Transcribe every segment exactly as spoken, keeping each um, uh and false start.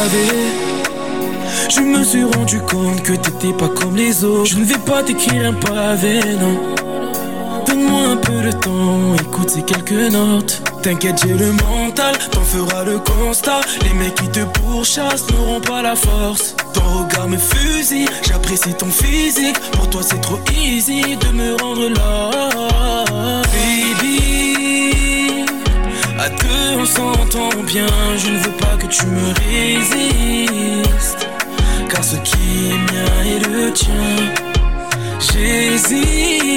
pavé. Je me suis rendu compte que t'étais pas comme les autres. Je ne vais pas t'écrire un pavé, non. Donne-moi un peu de temps, écoute ces quelques notes. T'inquiète, j'ai le mental, t'en feras le constat. Les mecs qui te pourchassent n'auront pas la force. Ton regard me fusille, j'apprécie ton physique. Pour toi c'est trop easy de me rendre là. Baby, à deux on s'entend bien. Je ne veux pas que tu me résistes, car ce qui est mien est le tien. J'hésite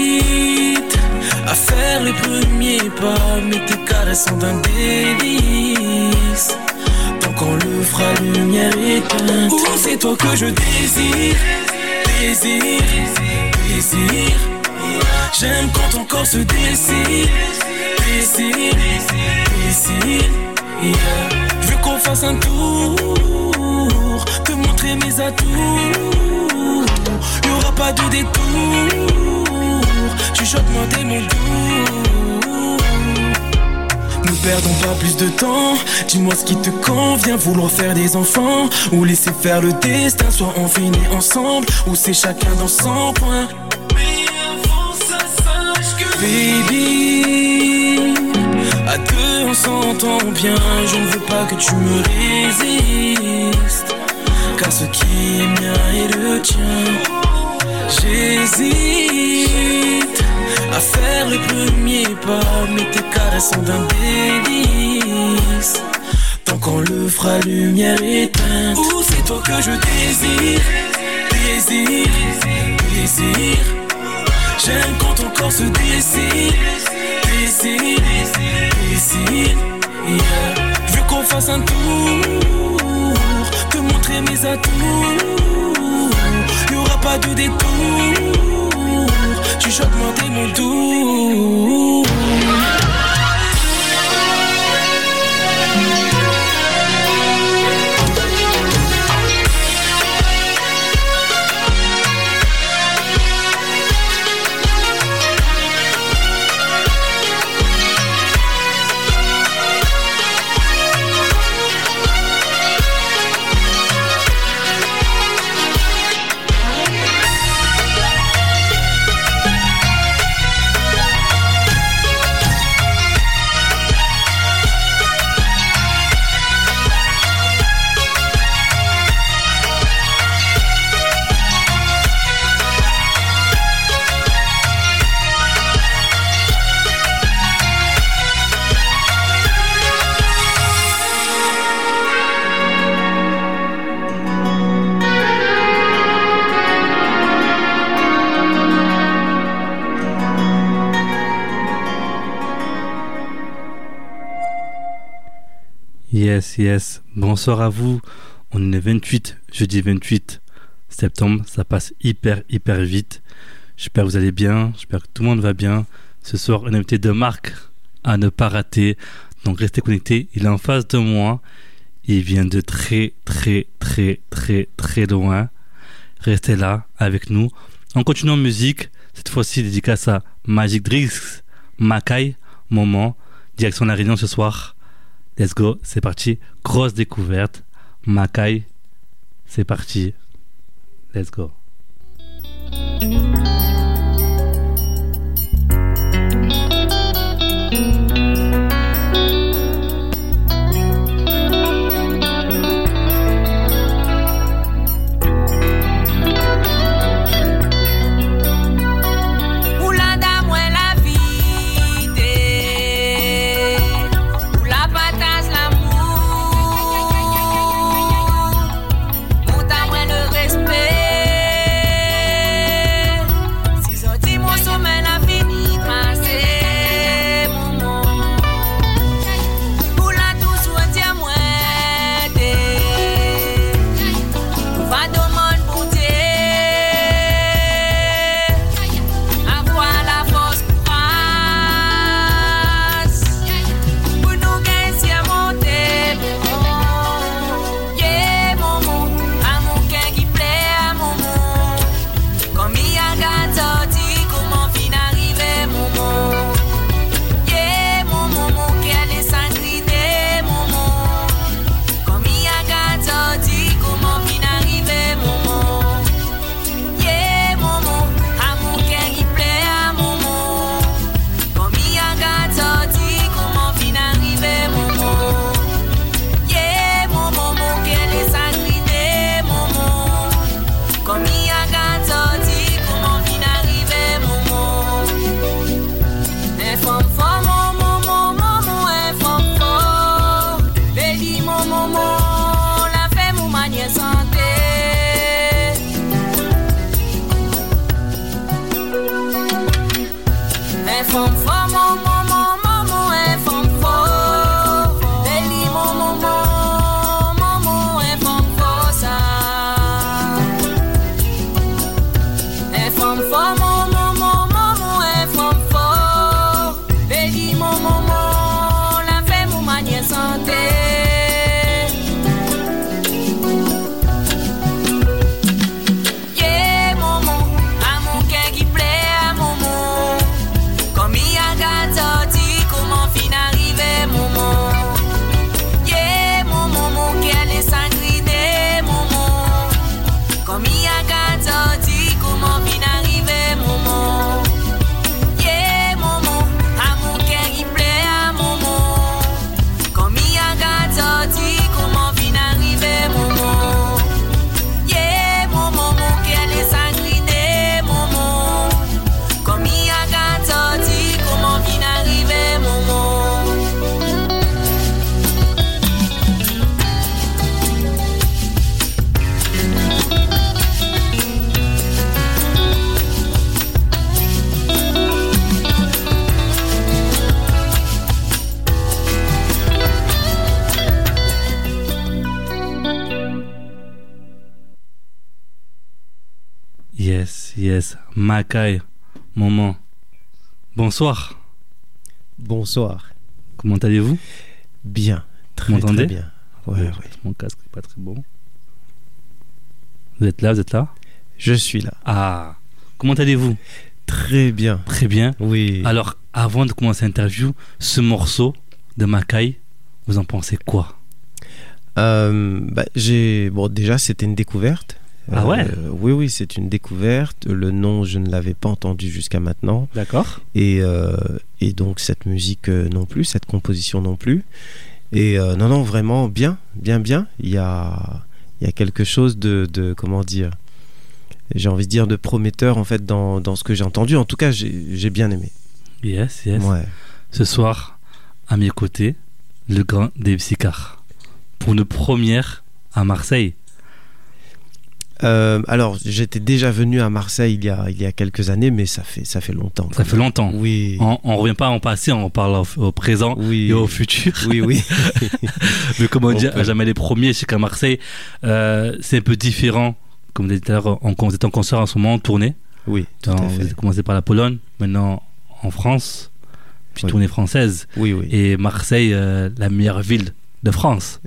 à faire les premiers pas, mais tes caresses sont d'un délice. Tant qu'on le fera, lumière éteinte. Oh, c'est toi que je désire, désire, désire. J'aime quand ton corps se désire, désire, désire. Yeah. Je veux qu'on fasse un tour, te montrer mes atouts. Y'aura pas de détour, chuchote-moi des mots doux. Ne perdons pas plus de temps, dis-moi ce qui te convient. Vouloir faire des enfants ou laisser faire le destin. Soit on finit ensemble ou c'est chacun dans son coin. Mais avant ça sache que baby, à deux on s'entend bien. Je ne veux pas que tu me résistes, car ce qui est mien est le tien. J'hésite à faire le premier pas, mais tes caresses sont d'un délice. Tant qu'on le fera, lumière éteinte. Oh, c'est toi que je désire, désire, désire. J'aime quand ton corps se désire, désire, désire. Yeah. Je veux qu'on fasse un tour, te montrer mes atouts. Y'aura pas de détour, chuchote-moi des mots doux. Yes, yes. Bonsoir à vous. On est le vingt-huit, jeudi vingt-huit septembre. Ça passe hyper, hyper vite. J'espère que vous allez bien. J'espère que tout le monde va bien. Ce soir, un invité de marque à ne pas rater. Donc, restez connectés. Il est en face de moi. Il vient de très, très, très, très, très loin. Restez là avec nous. On continue en musique. Cette fois-ci, dédicace à Magic Drix, Makai, Moment. Direction La Réunion ce soir. Let's go, c'est parti. Grosse découverte. Makai, c'est parti. Let's go. Respect. yes. Makai, maman. Bonsoir. Bonsoir. Comment allez-vous? Bien. Très, vous m'entendez? très bien. Ouais, ouais. Mon casque n'est pas très bon. Vous êtes là, vous êtes là? Je suis là. Ah. Comment allez-vous? Très bien. Très bien. Oui. Alors, avant de commencer l'interview, ce morceau de Makai, vous en pensez quoi? euh, bah, j'ai... Bon, déjà, c'était une découverte. Ah ouais? euh, Oui, oui, c'est une découverte. Le nom, je ne l'avais pas entendu jusqu'à maintenant. D'accord. Et, euh, et donc, cette musique euh, non plus, cette composition non plus. Et euh, non, non, vraiment bien, bien, bien. Il y a, il y a quelque chose de, de, comment dire, j'ai envie de dire de prometteur en fait dans, dans ce que j'ai entendu. En tout cas, j'ai, j'ai bien aimé. Yes, yes. Ouais. Ce soir, à mes côtés, le grand Dave Sicard. Pour une première à Marseille. Euh, alors, j'étais déjà venu à Marseille il y a, il y a quelques années, mais ça fait, ça fait longtemps. Ça fait longtemps. Oui. On ne revient pas en passé, on parle au, au présent Oui. et au futur. Oui, oui. Mais comme on, on dit, peut... jamais les premiers, je sais qu'à Marseille, euh, c'est un peu différent. Comme vous dit tout à l'heure, on, on est en concert en ce moment, en tournée. Oui, tout Donc, à fait. Vous avez commencé par la Pologne, maintenant en France, puis oui. tournée française. Oui, oui. Et Marseille, euh, la meilleure ville de France.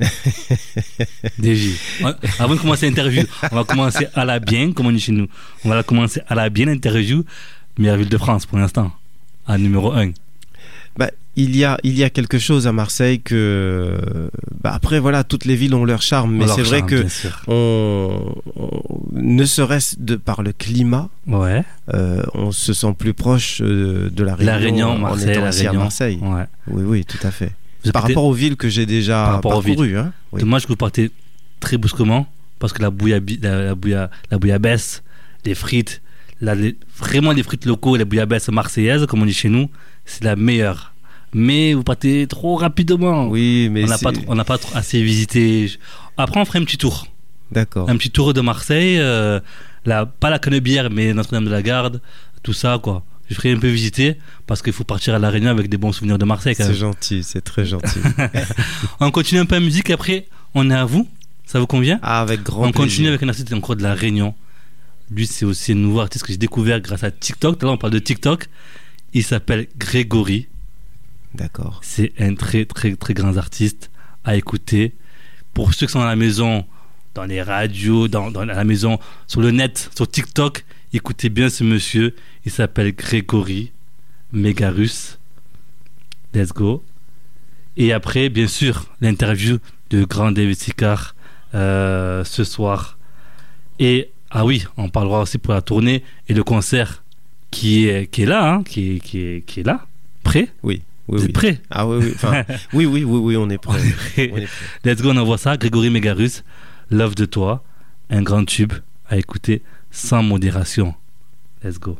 D J. Avant de commencer l'interview, on va commencer à la bien, comme on dit chez nous. On va commencer à la bien l'interview. Meilleure ville de France pour l'instant, à numéro un. Bah, il y a il y a quelque chose à Marseille que bah après voilà, toutes les villes ont leur charme, mais leur c'est charme, vrai que on, on ne serait-ce de par le climat, ouais, euh, on se sent plus proche euh, de la Réunion, la Réunion, Marseille, en étant la ici Réunion. à Marseille. Ouais. Oui, oui, tout à fait. Vous Par partez... rapport aux villes que j'ai déjà parcourues. Hein, oui. Dommage que vous partez très brusquement parce que la bouillabi... la, la, bouilla... la bouillabaisse, les frites, la... les... vraiment les frites locaux, la bouillabaisse marseillaise, comme on dit chez nous, c'est la meilleure. Mais vous partez trop rapidement. Oui, mais on n'a pas, trop... on n'a pas trop assez visité. Après, on ferait un petit tour. D'accord. Un petit tour de Marseille, euh, la... pas la Canebière, mais Notre-Dame de la Garde, tout ça, quoi. Je ferai un peu visiter parce qu'il faut partir à La Réunion avec des bons souvenirs de Marseille quand même. C'est gentil, c'est très gentil. On continue un peu la musique, après on est à vous, ça vous convient? Ah, avec grand On plaisir. continue avec un artiste encore de La Réunion. Lui, c'est aussi un nouveau artiste que j'ai découvert grâce à TikTok. Tout à l'heure on parle de TikTok. Il s'appelle Grégory. D'accord. C'est un très très très grand artiste à écouter. Pour ceux qui sont à la maison, dans les radios, dans, dans la maison, sur le net, sur TikTok, écoutez bien ce monsieur. Il s'appelle Grégory Mégarus. Let's go. Et après, bien sûr, l'interview de grand David Sicard euh, ce soir. Et, ah oui, on parlera aussi pour la tournée et le concert qui est, qui est là, hein, qui, est, qui, est, qui est là. Prêt? Oui. Oui, Vous oui. êtes prêts? Ah oui, oui. Enfin, oui, oui, oui, oui, on est prêt. On est prêt. On est prêt. Let's go, on envoie ça. Grégory Mégarus, Love de toi, un grand tube à écouter sans modération. Let's go.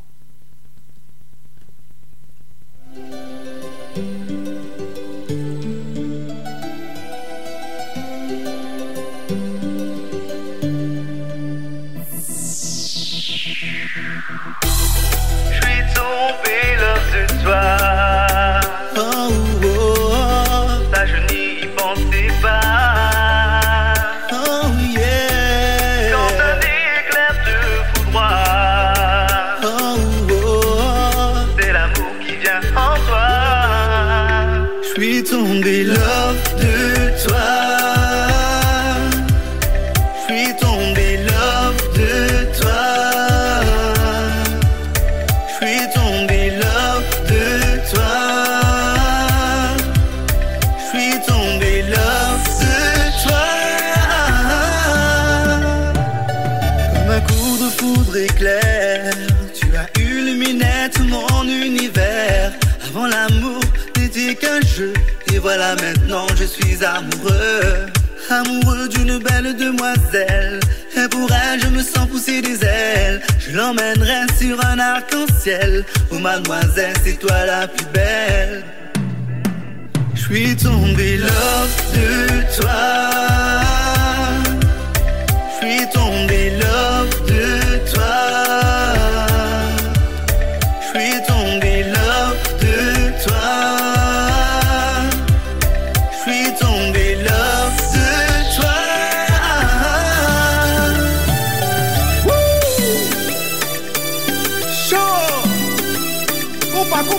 Tombé love de toi, je suis tombé love de toi, je suis tombé love de toi, je suis tombé love de toi. Comme un coup de foudre éclair, tu as illuminé tout mon univers. Avant l'amour n'était qu'un jeu. Et voilà maintenant je suis amoureux, amoureux d'une belle demoiselle. Et pour elle je me sens pousser des ailes. Je l'emmènerai sur un arc-en-ciel. Oh mademoiselle, c'est toi la plus belle. Je suis tombé love de toi, je suis tombé love de toi, je suis tombé love de toi.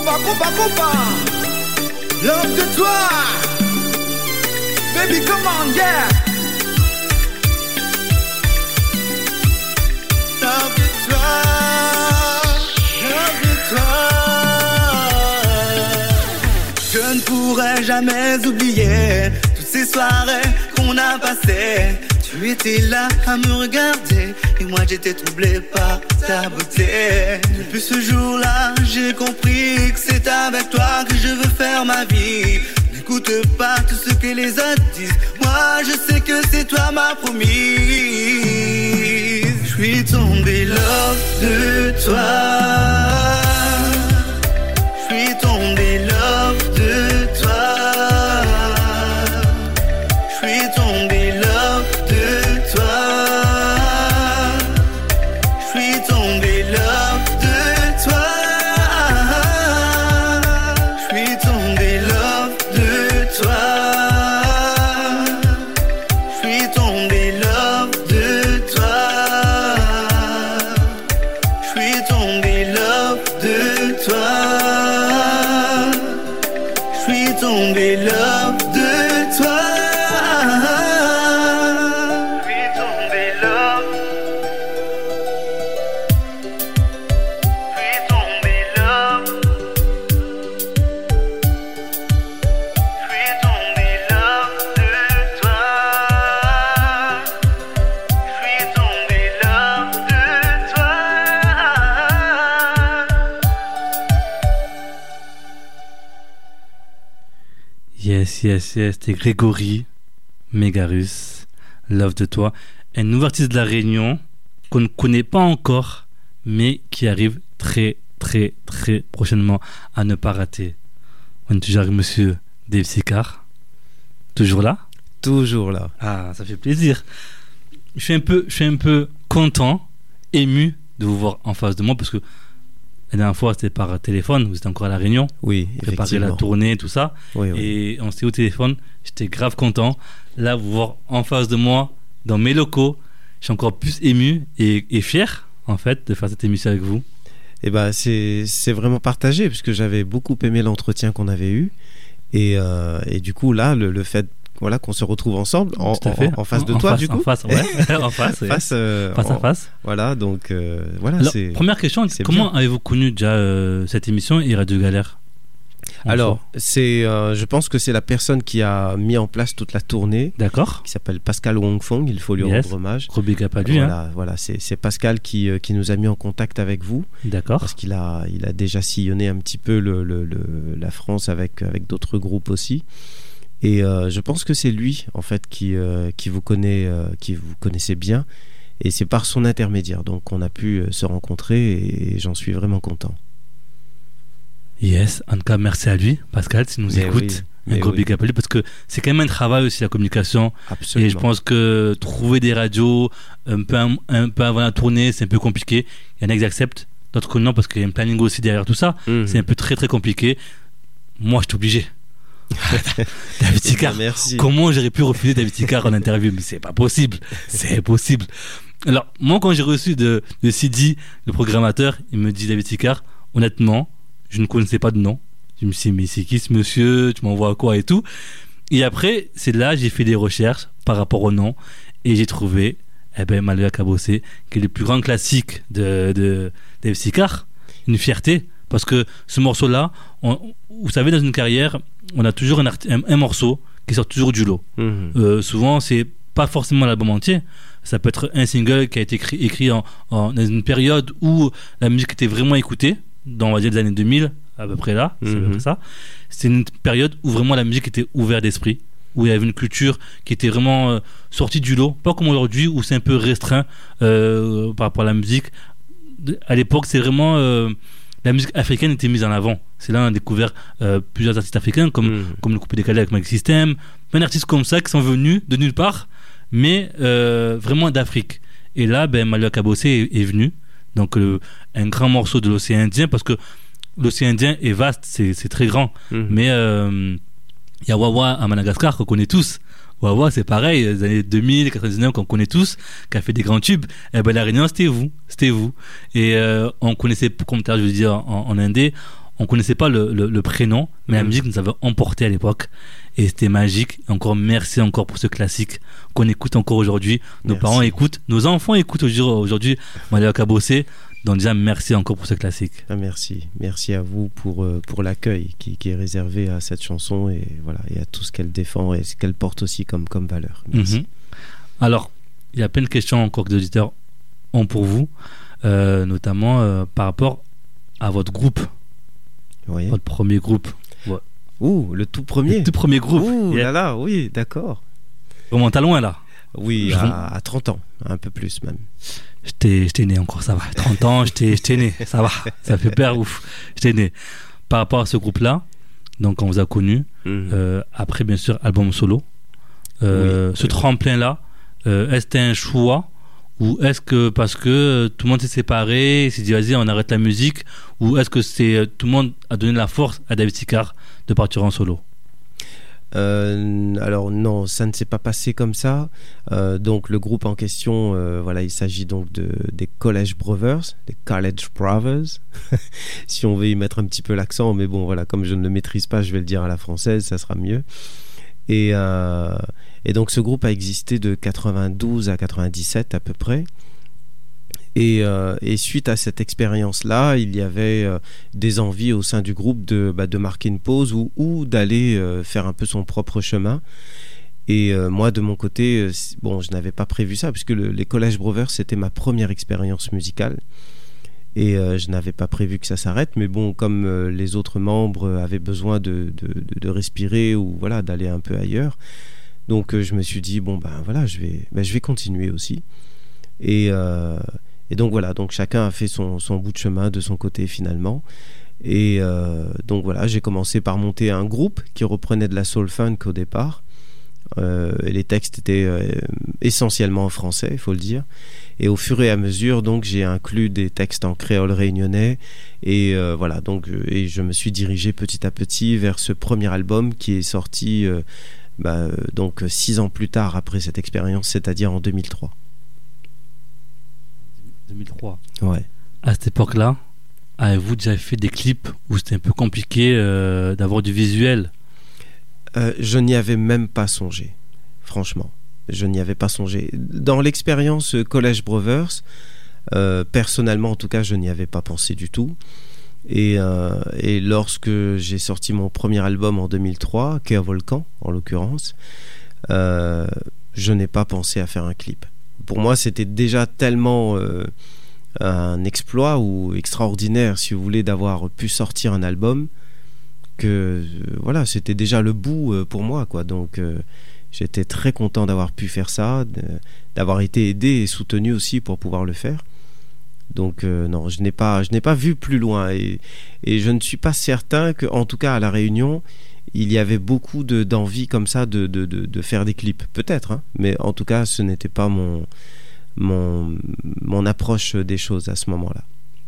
compa, compa, compa. Love de toi. Baby, come on, yeah. Love de toi. Love de toi. Je ne pourrai jamais oublier toutes ces soirées qu'on a passées. Tu étais là à me regarder et moi j'étais troublé par ta beauté. Depuis ce jour-là, j'ai compris que c'est avec toi que je veux faire ma vie. N'écoute pas tout ce que les autres disent. Moi je sais que c'est toi ma promise. Je suis tombé love de toi. Je suis tombé love de toi. Je suis tombé love de toi. Je suis tombé love de toi. Je suis tombé love de toi. Je suis tombé love de toi. Je suis tombé love de toi. Je suis tombé love de toi. Yes, yes, yes, c'était Grégory Mégarus, Love de toi, un nouvel artiste de la Réunion qu'on ne connaît pas encore, mais qui arrive très, très, très prochainement à ne pas rater. On est toujours avec monsieur Dave Sicard, toujours là? Toujours là. Ah, ça fait plaisir. Je suis un peu, je suis un peu content, ému de vous voir en face de moi parce que la dernière fois, c'était par téléphone, vous étiez encore à La Réunion. Oui, préparer la tournée, tout ça. Oui, oui. Et on s'était au téléphone, j'étais grave content. Là, vous voir en face de moi, dans mes locaux, je suis encore plus ému et, et fier, en fait, de faire cette émission avec vous. Eh ben, c'est, c'est vraiment partagé, puisque j'avais beaucoup aimé l'entretien qu'on avait eu. Et, euh, et du coup, là, le, le fait voilà, qu'on se retrouve ensemble en, en, en face de en toi, face, du coup. En face, ouais. en face, ouais. face, euh, face à en, face. Voilà, donc euh, voilà. Alors, c'est, première question, c'est comment bien. avez-vous connu déjà euh, cette émission et Radio Galère? Alors, c'est, euh, je pense que c'est la personne qui a mis en place toute la tournée. D'accord. Qui s'appelle Pascal Wongfong, il faut lui yes. rendre hommage. Gros big up à lui. Voilà, hein. voilà c'est, c'est Pascal qui, euh, qui nous a mis en contact avec vous. D'accord. Parce qu'il a, il a déjà sillonné un petit peu le, le, le, la France avec, avec d'autres groupes aussi. Et euh, je pense que c'est lui, en fait, qui, euh, qui, vous connaît, euh, qui vous connaissez bien. Et c'est par son intermédiaire. Donc, on a pu euh, se rencontrer et, et j'en suis vraiment content. Yes, en tout cas, merci à lui, Pascal, s'il nous mais écoute. Oui, un gros oui. big up à lui, parce que c'est quand même un travail aussi, la communication. Absolument. Et je pense que trouver des radios un peu, un, un peu avant la tournée, c'est un peu compliqué. Il y en a qui acceptent, d'autres que non, parce qu'il y a un planning aussi derrière tout ça. Mm-hmm. C'est un peu très, très compliqué. Moi, je suis obligé. David Sicard, merci. Comment j'aurais pu refuser David Sicard en interview? Mais c'est pas possible, c'est impossible. Alors moi, quand j'ai reçu de, de Sidi, le programmateur, il me dit: David Sicard, honnêtement, je ne connaissais pas de nom. Je me suis dit: mais c'est qui ce monsieur, tu m'envoies quoi et tout. Et après, c'est là j'ai fait des recherches par rapport au nom et j'ai trouvé eh ben Maléa Cabossé, qui est le plus grand classique de, de David Sicard. Une fierté, parce que ce morceau là, on, vous savez, dans une carrière, on a toujours un, art- un, un morceau qui sort toujours du lot. Mmh. Euh, souvent, c'est pas forcément l'album entier. Ça peut être un single qui a été écrit, écrit en, en, dans une période où la musique était vraiment écoutée, dans on va dire les années deux mille, à peu près là. Mmh. C'est à peu près ça. C'est une période où vraiment la musique était ouverte d'esprit, où il y avait une culture qui était vraiment euh, sortie du lot. Pas comme aujourd'hui, où c'est un peu restreint euh, par rapport à la musique. À l'époque, c'est vraiment... Euh, la musique africaine était mise en avant. C'est là on a découvert euh, plusieurs artistes africains comme, mmh. comme le Coupé Décalé avec Magic System, plein d'artistes comme ça qui sont venus de nulle part, mais euh, vraiment d'Afrique. Et là, ben, Maléa Cabossé est, est venu, donc euh, un grand morceau de l'océan Indien, parce que l'océan Indien est vaste, c'est, c'est très grand, mmh. mais il euh, y a Wawa à Madagascar qu'on connaît tous. Wawa, c'est pareil, les années deux mille, quatre-vingt-dix-neuf, qu'on connaît tous, qui a fait des grands tubes. Eh ben, la Réunion, c'était vous, c'était vous. Et euh, on connaissait, comme je veux dire, en, en indé, On connaissait pas le, le, le prénom, mais la Mm. musique nous avait emporté à l'époque. Et c'était magique. Et encore merci encore pour ce classique qu'on écoute encore aujourd'hui. Nos Merci. parents écoutent, nos enfants écoutent aujourd'hui, aujourd'hui Malia Kabossé. Donc déjà, merci encore pour ce classique. Ah, merci. Merci à vous pour, euh, pour l'accueil qui, qui est réservé à cette chanson et, voilà, et à tout ce qu'elle défend et ce qu'elle porte aussi comme, comme valeur. Merci. Mhm. Alors, il y a plein de questions encore que les auditeurs ont pour vous, euh, notamment euh, par rapport à votre groupe, Oui. votre premier groupe. Ouh, le tout premier. Le tout premier groupe. Ouh Yeah. là là, oui, d'accord. On remonte à loin là. Oui, Je- à, à trente ans, un peu plus même. J'étais, j'étais né encore, ça va. trente ans, j'étais, j'étais né, ça va. Ça fait peur, ouf. J'étais né. Par rapport à ce groupe-là, donc on vous a connu. Mhm. Euh, après, bien sûr, album solo. Euh, Oui, ce oui. tremplin-là, euh, est-ce que c'était un choix ou est-ce que parce que euh, tout le monde s'est séparé, s'est dit vas-y on arrête la musique, ou est-ce que c'est euh, tout le monde a donné la force à David Sicard de partir en solo? Euh, alors non, ça ne s'est pas passé comme ça. Euh, donc le groupe en question, euh, voilà, il s'agit donc de, des College Brothers, des College Brothers, si on veut y mettre un petit peu l'accent, mais bon voilà, comme je ne le maîtrise pas, je vais le dire à la française, ça sera mieux. Et, euh, et donc ce groupe a existé de quatre-vingt-douze à quatre-vingt-dix-sept à peu près. Et, euh, et suite à cette expérience-là, il y avait euh, des envies au sein du groupe de, bah, de marquer une pause ou, ou d'aller euh, faire un peu son propre chemin. Et euh, moi, de mon côté, euh, bon, je n'avais pas prévu ça, puisque le, les College Brothers, c'était ma première expérience musicale. Et euh, je n'avais pas prévu que ça s'arrête. Mais bon, comme euh, les autres membres avaient besoin de, de, de, de respirer ou voilà, d'aller un peu ailleurs, donc euh, je me suis dit, bon, ben voilà, je vais, ben, je vais continuer aussi. Et... Euh, Et donc voilà, donc chacun a fait son, son bout de chemin de son côté finalement. Et euh, donc voilà, j'ai commencé par monter un groupe qui reprenait de la soul funk au départ. Euh, et les textes étaient euh, essentiellement en français, il faut le dire. Et au fur et à mesure, donc j'ai inclus des textes en créole réunionnais. Et euh, voilà, donc et je me suis dirigé petit à petit vers ce premier album qui est sorti euh, bah, donc six ans plus tard après cette expérience, c'est-à-dire en deux mille trois. deux mille trois. Ouais. À cette époque-là, avez-vous déjà fait des clips où c'était un peu compliqué euh, d'avoir du visuel? Euh, je n'y avais même pas songé, franchement. Je n'y avais pas songé. Dans l'expérience College Brothers, euh, personnellement en tout cas, je n'y avais pas pensé du tout. Et, euh, et lorsque j'ai sorti mon premier album en deux mille trois, Cœur Volcan en l'occurrence, euh, je n'ai pas pensé à faire un clip. Pour moi, c'était déjà tellement euh, un exploit ou extraordinaire, si vous voulez, d'avoir pu sortir un album que euh, voilà, c'était déjà le bout euh, pour moi, quoi. Donc, euh, j'étais très content d'avoir pu faire ça, de, d'avoir été aidé et soutenu aussi pour pouvoir le faire. Donc, euh, non, je n'ai pas, je n'ai pas vu plus loin et, et je ne suis pas certain que, en tout cas, à La Réunion, il y avait beaucoup de, d'envie comme ça de, de, de, de faire des clips, peut-être, hein, mais en tout cas, ce n'était pas mon, mon, mon approche des choses à ce moment-là.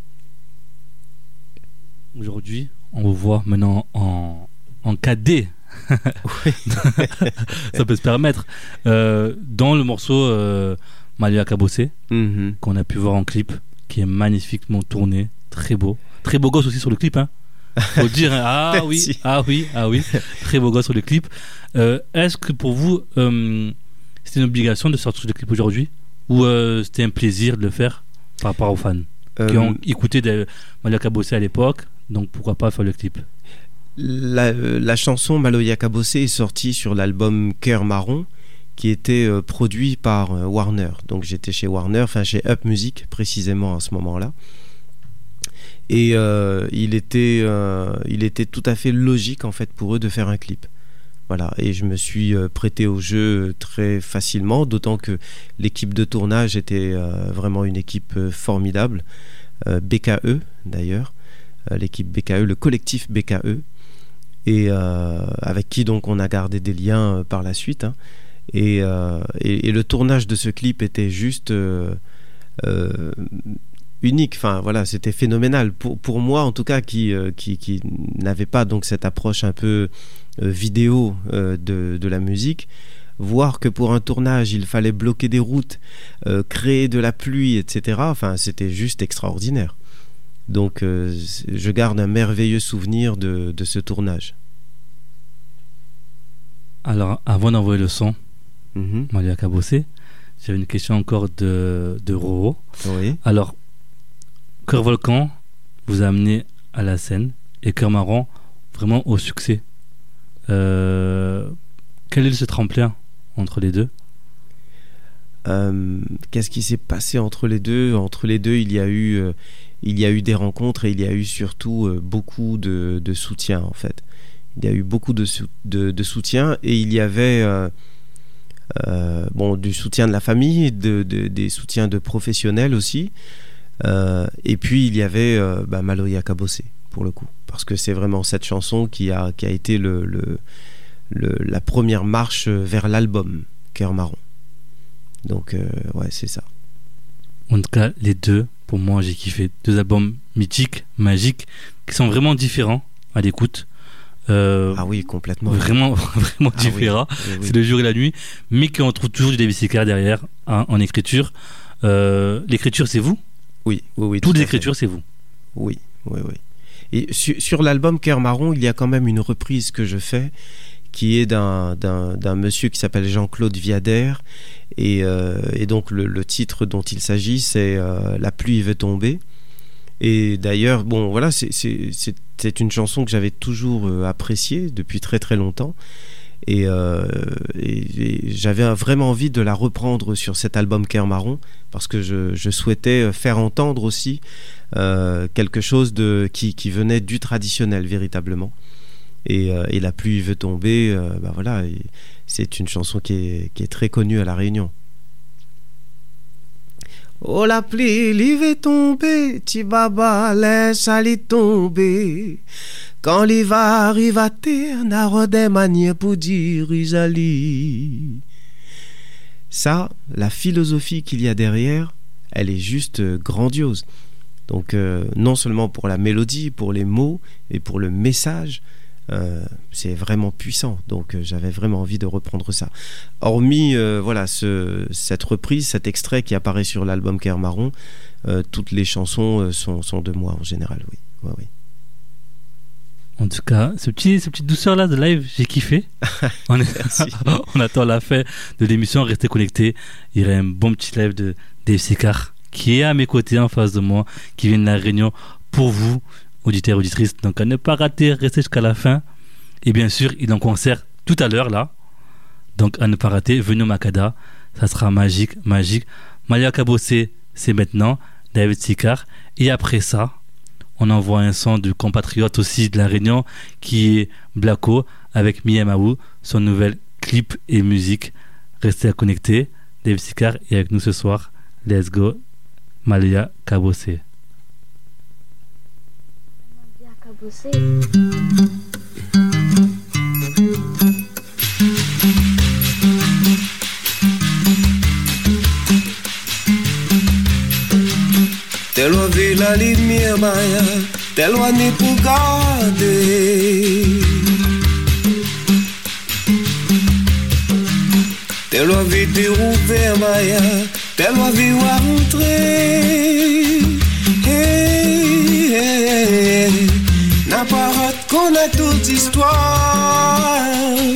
Aujourd'hui, on vous voit maintenant en, en K D. Oui. Ça peut se permettre. Euh, dans le morceau euh, Malia Kabossé, Mm-hmm. qu'on a pu voir en clip, qui est magnifiquement tourné, très beau. Très beau gosse aussi sur le clip, hein. Faut le dire, hein. Ah oui, Merci. ah oui, ah oui. Très beau gosse sur le clip. Euh, est-ce que pour vous, euh, c'était une obligation de sortir le clip aujourd'hui, ou euh, c'était un plaisir de le faire par rapport aux fans Euh, qui ont écouté de Malia Kabossé à l'époque, donc pourquoi pas faire le clip? La, la chanson Maloya Kabossé est sortie sur l'album Cœur Marron qui était euh, produit par euh, Warner. Donc j'étais chez Warner, enfin chez Up Music précisément à ce moment-là. Et euh, il, était, euh, il était tout à fait logique en fait pour eux de faire un clip. Voilà, et je me suis euh, prêté au jeu très facilement, d'autant que l'équipe de tournage était euh, vraiment une équipe euh, formidable. Euh, B K E d'ailleurs, euh, l'équipe B K E, le collectif B K E. Et euh, avec qui donc on a gardé des liens euh, par la suite, hein. et, euh, et, et le tournage de ce clip était juste euh, euh, unique, enfin voilà, c'était phénoménal pour, pour moi en tout cas qui, euh, qui, qui n'avait pas donc cette approche un peu euh, vidéo euh, de, de la musique. Voir que pour un tournage il fallait bloquer des routes, euh, créer de la pluie, etc., enfin c'était juste extraordinaire. Donc euh, je garde un merveilleux souvenir de, de ce tournage. Alors, avant d'envoyer le son, Mm-hmm. Malia Kabossé, j'avais une question encore de, de Roro. Oui. Alors, Cœur Volcan vous a amené à la scène et Cœur Marron vraiment au succès. Euh, quel est ce tremplin entre les deux? Euh, qu'est-ce qui s'est passé entre les deux? Entre les deux, il y a eu, euh, il y a eu des rencontres et il y a eu surtout euh, beaucoup de, de soutien en fait. Il y a eu beaucoup de, sou- de, de soutien et il y avait euh, euh, bon, du soutien de la famille, de, de, des soutiens de professionnels aussi. Euh, et puis il y avait euh, bah, Maloya Kabossé pour le coup, parce que c'est vraiment cette chanson qui a, qui a été le, le, le, la première marche vers l'album Cœur Marron. Donc euh, ouais, c'est ça. En tout cas, les deux, pour moi, j'ai kiffé. Deux albums mythiques, magiques, qui sont vraiment différents à l'écoute. Euh, Ah oui, complètement. Vraiment, vraiment Ah différents. oui, oui, oui. C'est le jour et la nuit, mais qu'on trouve toujours du David Sika derrière hein, en écriture. Euh, l'écriture, c'est vous. Oui, oui, oui. Toute tout à l'écriture, c'est vous. fait. Oui, oui, oui. Et sur, sur l'album Cœur Marron, il y a quand même une reprise que je fais qui est d'un, d'un, d'un monsieur qui s'appelle Jean-Claude Viader. Et, euh, et donc le, le titre dont il s'agit, c'est euh, La pluie veut tomber. Et d'ailleurs, bon, voilà, c'est, c'est, c'est, c'est une chanson que j'avais toujours euh, appréciée depuis très très longtemps. Et, euh, et, et j'avais vraiment envie de la reprendre sur cet album Cœur Marron, parce que je, je souhaitais faire entendre aussi euh, quelque chose de, qui, qui venait du traditionnel véritablement. Et, euh, et La pluie veut tomber, euh, bah voilà, et c'est une chanson qui est, qui est très connue à La Réunion. Oh la pluie, il veut tomber, Tibaba laisse aller tomber. Quand l'hiver arrive à terre, n'a des manières pour dire Isali. Ça, la philosophie qu'il y a derrière, elle est juste grandiose. Donc euh, non seulement pour la mélodie, pour les mots et pour le message, Euh, c'est vraiment puissant, donc euh, j'avais vraiment envie de reprendre ça. Hormis euh, voilà ce, cette reprise, cet extrait qui apparaît sur l'album Cœur Marron, euh, toutes les chansons euh, sont, sont de moi en général, oui. Ouais, oui. En tout cas, ce petit, cette petite douceur là de live, j'ai kiffé. On, est... On attend la fin de l'émission, restez connectés. Il y aurait un bon petit live de Dave Sikar qui est à mes côtés en face de moi, qui vient de La Réunion pour vous, auditeurs, auditrices. Donc à ne pas rater, restez jusqu'à la fin. Et bien sûr, il est en concert tout à l'heure là. Donc à ne pas rater, venez au Makada, ça sera magique, magique. Malia Kabossé, c'est maintenant, David Sikar. Et après ça, on envoie un son du compatriote aussi de La Réunion qui est Blacko avec Mia Maou, son nouvel clip et musique. Restez connectés. David Sikar est avec nous ce soir. Let's go, Malia Kabossé. Kabossé. T'es loin de la lumière, Maya, t'es loin de pour garder. T'es loin de te rouvrir, Maya, t'es loin de rentrer. Hey, hey, hey. N'a pas hâte qu'on a toute histoire.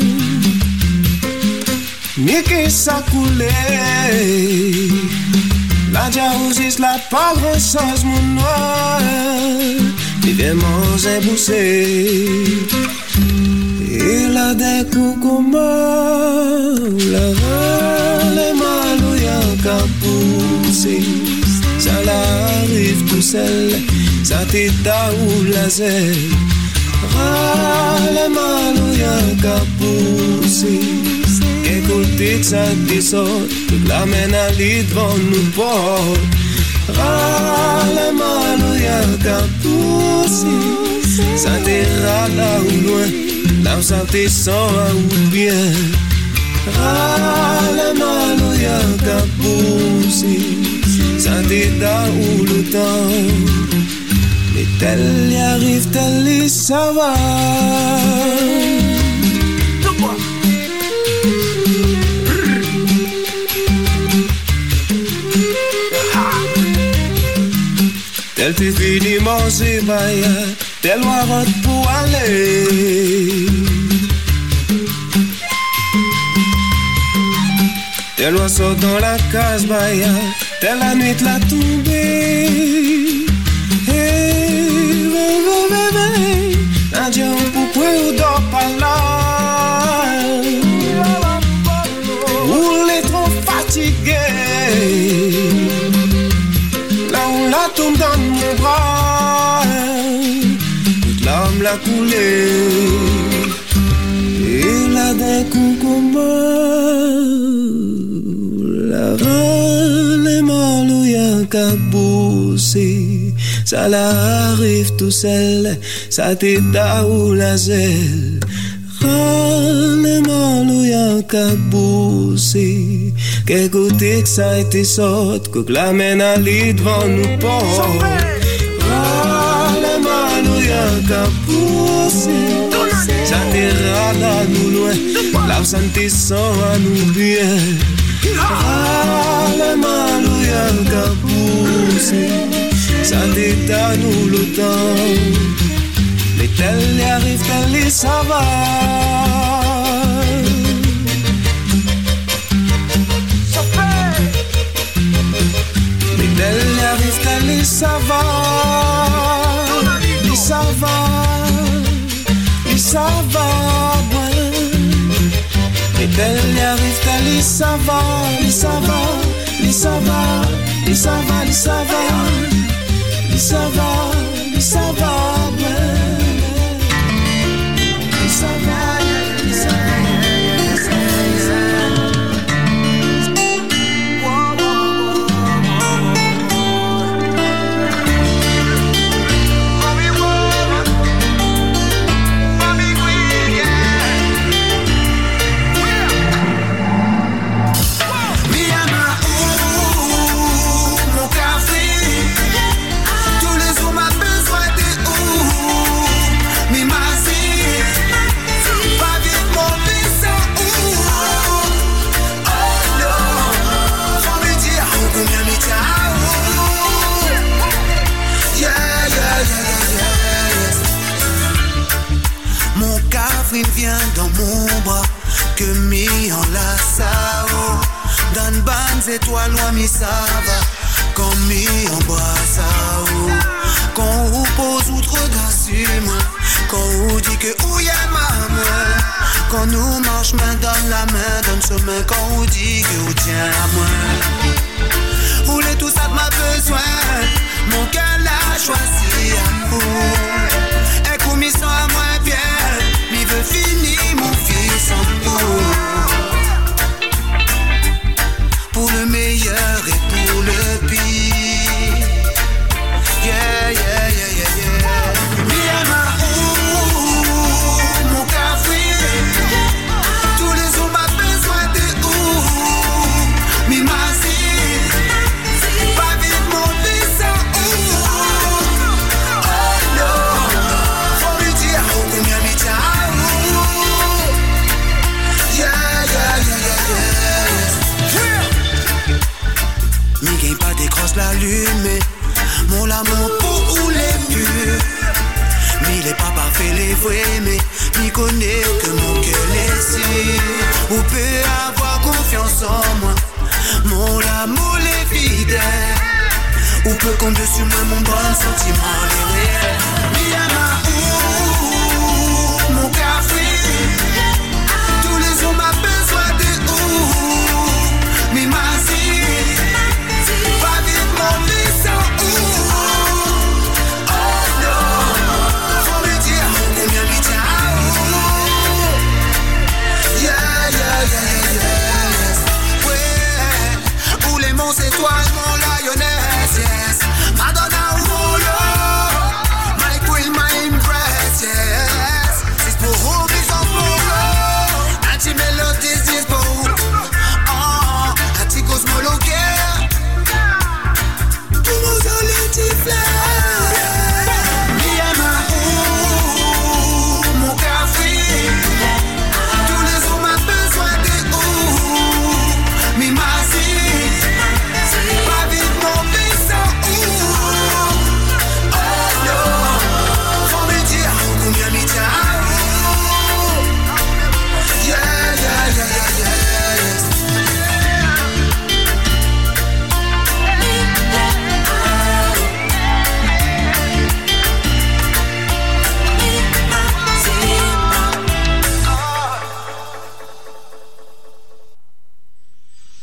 Mais que ça coulait. La jalousie, la pas grand chose, mon noir. Il vient manger boussé. Et la décou comment la râle mal ou y'a qu'à pousser. Ça l'arrive tout seul, ça t'état ou la zèle. Râle mal ou y'a qu'à pousser. Écoutez que ça descend, toute la mène à l'île devant nous porte. Râle mal ou y'a qu'à pousser. Ça t'ira là ou loin, là où ça te sent ou bien. Râle mal ou y'a qu'à pousser. Ça t'ira ou le temps. Mais tel y arrive, tel y ça va. Tel te finit mon manger, baya, tel route pour aller. Tel oiseau dans la case, baya, telle la nuit la tombée. Hey, hey, hey, hey, Nadia, pour quoi ou dort par là? Ou l'est trop fatigué? Là on la tombe dans mon bras, toute l'âme l'a coulé. Et là d'un coup comment la râle mal y'a qu'à bosser. Ça l'arrive tout seul, ça t'état ou la zèle. Râle mal y'a qu'à bosser. Quel côté que ça a été sorte, que la mène à lit devant nous port. Râle mal y'a qu'à bosser. Ça t'érade à nous loin, la santé sans à nous bien. Râle mal y'a qu'à bosser. Ça t'état nous le temps. Mais tel y arrive, tel y ça va. Mais tel y arrive, tel y ça va. Y ça va. Y ça va, ouais. Mais tel y arrive, tel y ça va. Y ça va. Y ça va. Y ça va, y ça va. Y ça va, y ça va, ouais. Ça va, ça va, ça va. Wow, wow, wow, Mommy, wow. Mommy, we, yeah. Mi ama où mon café. Tous les jours m'a besoin de où mi masi. Mon café vient dans mon bras, que mi en la sao. Dans une bande étoile, loin mi ça va, quand mi en bois sao. Quand on pose outre regard sur moi, quand on dit que où y'a ma main. Quand nous marche main dans la main, donne ce main, quand on dit que on tient à moi. Où les tout ça m'a besoin, mon cœur l'a choisi à vous. Et comme il sent à moi bien, il veut finir mon fils en peau. Pour le meilleur et pour le pire. Yeah, yeah, yeah, yeah, yeah. Miyama, ouh, mon café. Tous les jours m'a besoin de ouh. Mi masi. Pas vite mon fils en ouh. Oh non. Faut lui dire combien mi tient à ouh. Yeah, yeah, yeah, yeah, yeah. Mi gagne pas décroche l'allumée. Mon l'amour pour ou les purs. Mi les pas parfait les vrais, mais mi connaît que mon cœur les sûr. Ou peut avoir confiance en moi. Mon l'amour les fidèles. Ou peut compter sur moi mon bon sentiment les réels. Mi ama ouh, mon café. Tous les jours m'a besoin de ouh. Mi masi. Pas vite mon fils en ouh. Oh non. Faut me dire combien mi tient à ouh. Yeah, yeah, yeah, yeah. Ouais. Où les monts étoiles, mon lioness, yes. Madonna ou Molo. My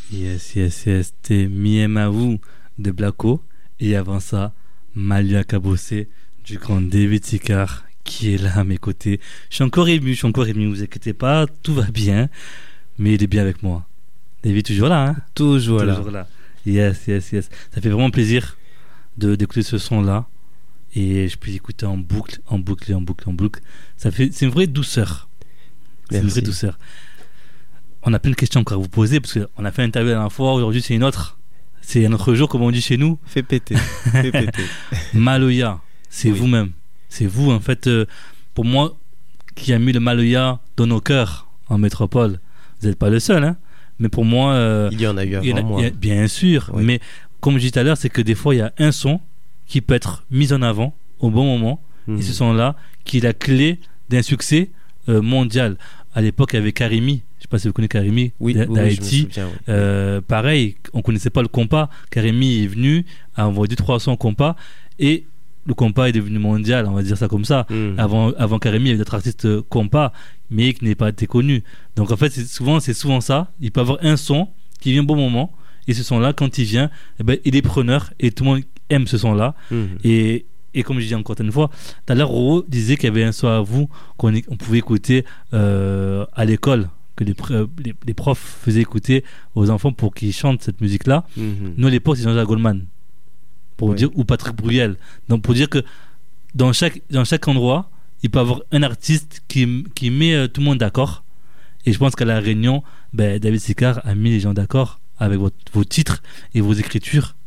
Yes, yes, yes. C'était Miemavu de Blacko. Et avant ça, Malia Kabossé du grand David Sicard qui est là à mes côtés. Je suis encore ému, je suis encore ému, ne vous inquiétez pas, tout va bien. Mais il est bien avec moi. David, toujours là, hein? Toujours, toujours là. là. Yes, yes, yes. Ça fait vraiment plaisir de, d'écouter ce son-là. Et je peux l'écouter en boucle, en boucle, en boucle, en boucle. Ça fait, c'est une vraie douceur. C'est Merci. Une vraie douceur. On a plein de questions encore à vous poser parce qu'on a fait une interview la dernière fois. Aujourd'hui, c'est une autre. C'est un autre jour, comme on dit chez nous. Fais péter. Fais péter. Maloya, c'est oui. vous-même. C'est vous, en fait, euh, pour moi, qui a mis le Maloya dans nos cœurs en métropole. Vous n'êtes pas le seul, hein. Mais pour moi. Euh, il y en a eu avant a, moi. A, bien sûr. Oui. Mais comme je disais tout à l'heure, c'est que des fois, il y a un son qui peut être mis en avant au bon moment. Mmh. Et ce son-là, qui est la clé d'un succès euh, mondial. À l'époque, il y avait Karimi. Je ne sais pas si vous connaissez Karimi oui, d'Haïti. Oui, oui, euh, pareil, on ne connaissait pas le compas. Karimi est venu, a envoyé trois cents compas et le compas est devenu mondial, on va dire ça comme ça. Mmh. Avant, avant Karimi, il y avait d'autres artistes compas, mais qui n'avaient pas été connus. Donc en fait, c'est souvent, c'est souvent ça. Il peut y avoir un son qui vient au bon moment et ce son-là, quand il vient, eh ben, il est preneur et tout le monde aime ce son-là. Mmh. Et, et comme je dis encore une fois, tout à l'heure, Roro disait qu'il y avait un son à vous qu'on on pouvait écouter euh, à l'école, que les, les, les profs faisaient écouter aux enfants pour qu'ils chantent cette musique-là. Mmh. Nous, à l'époque, c'est Jean-Jacques Goldman. Pour oui. dire, ou Patrick Bruel. Donc, pour dire que dans chaque, dans chaque endroit, il peut y avoir un artiste qui, qui met euh, tout le monde d'accord. Et je pense qu'à La Réunion, ben, David Sicard a mis les gens d'accord avec votre, vos titres et vos écritures.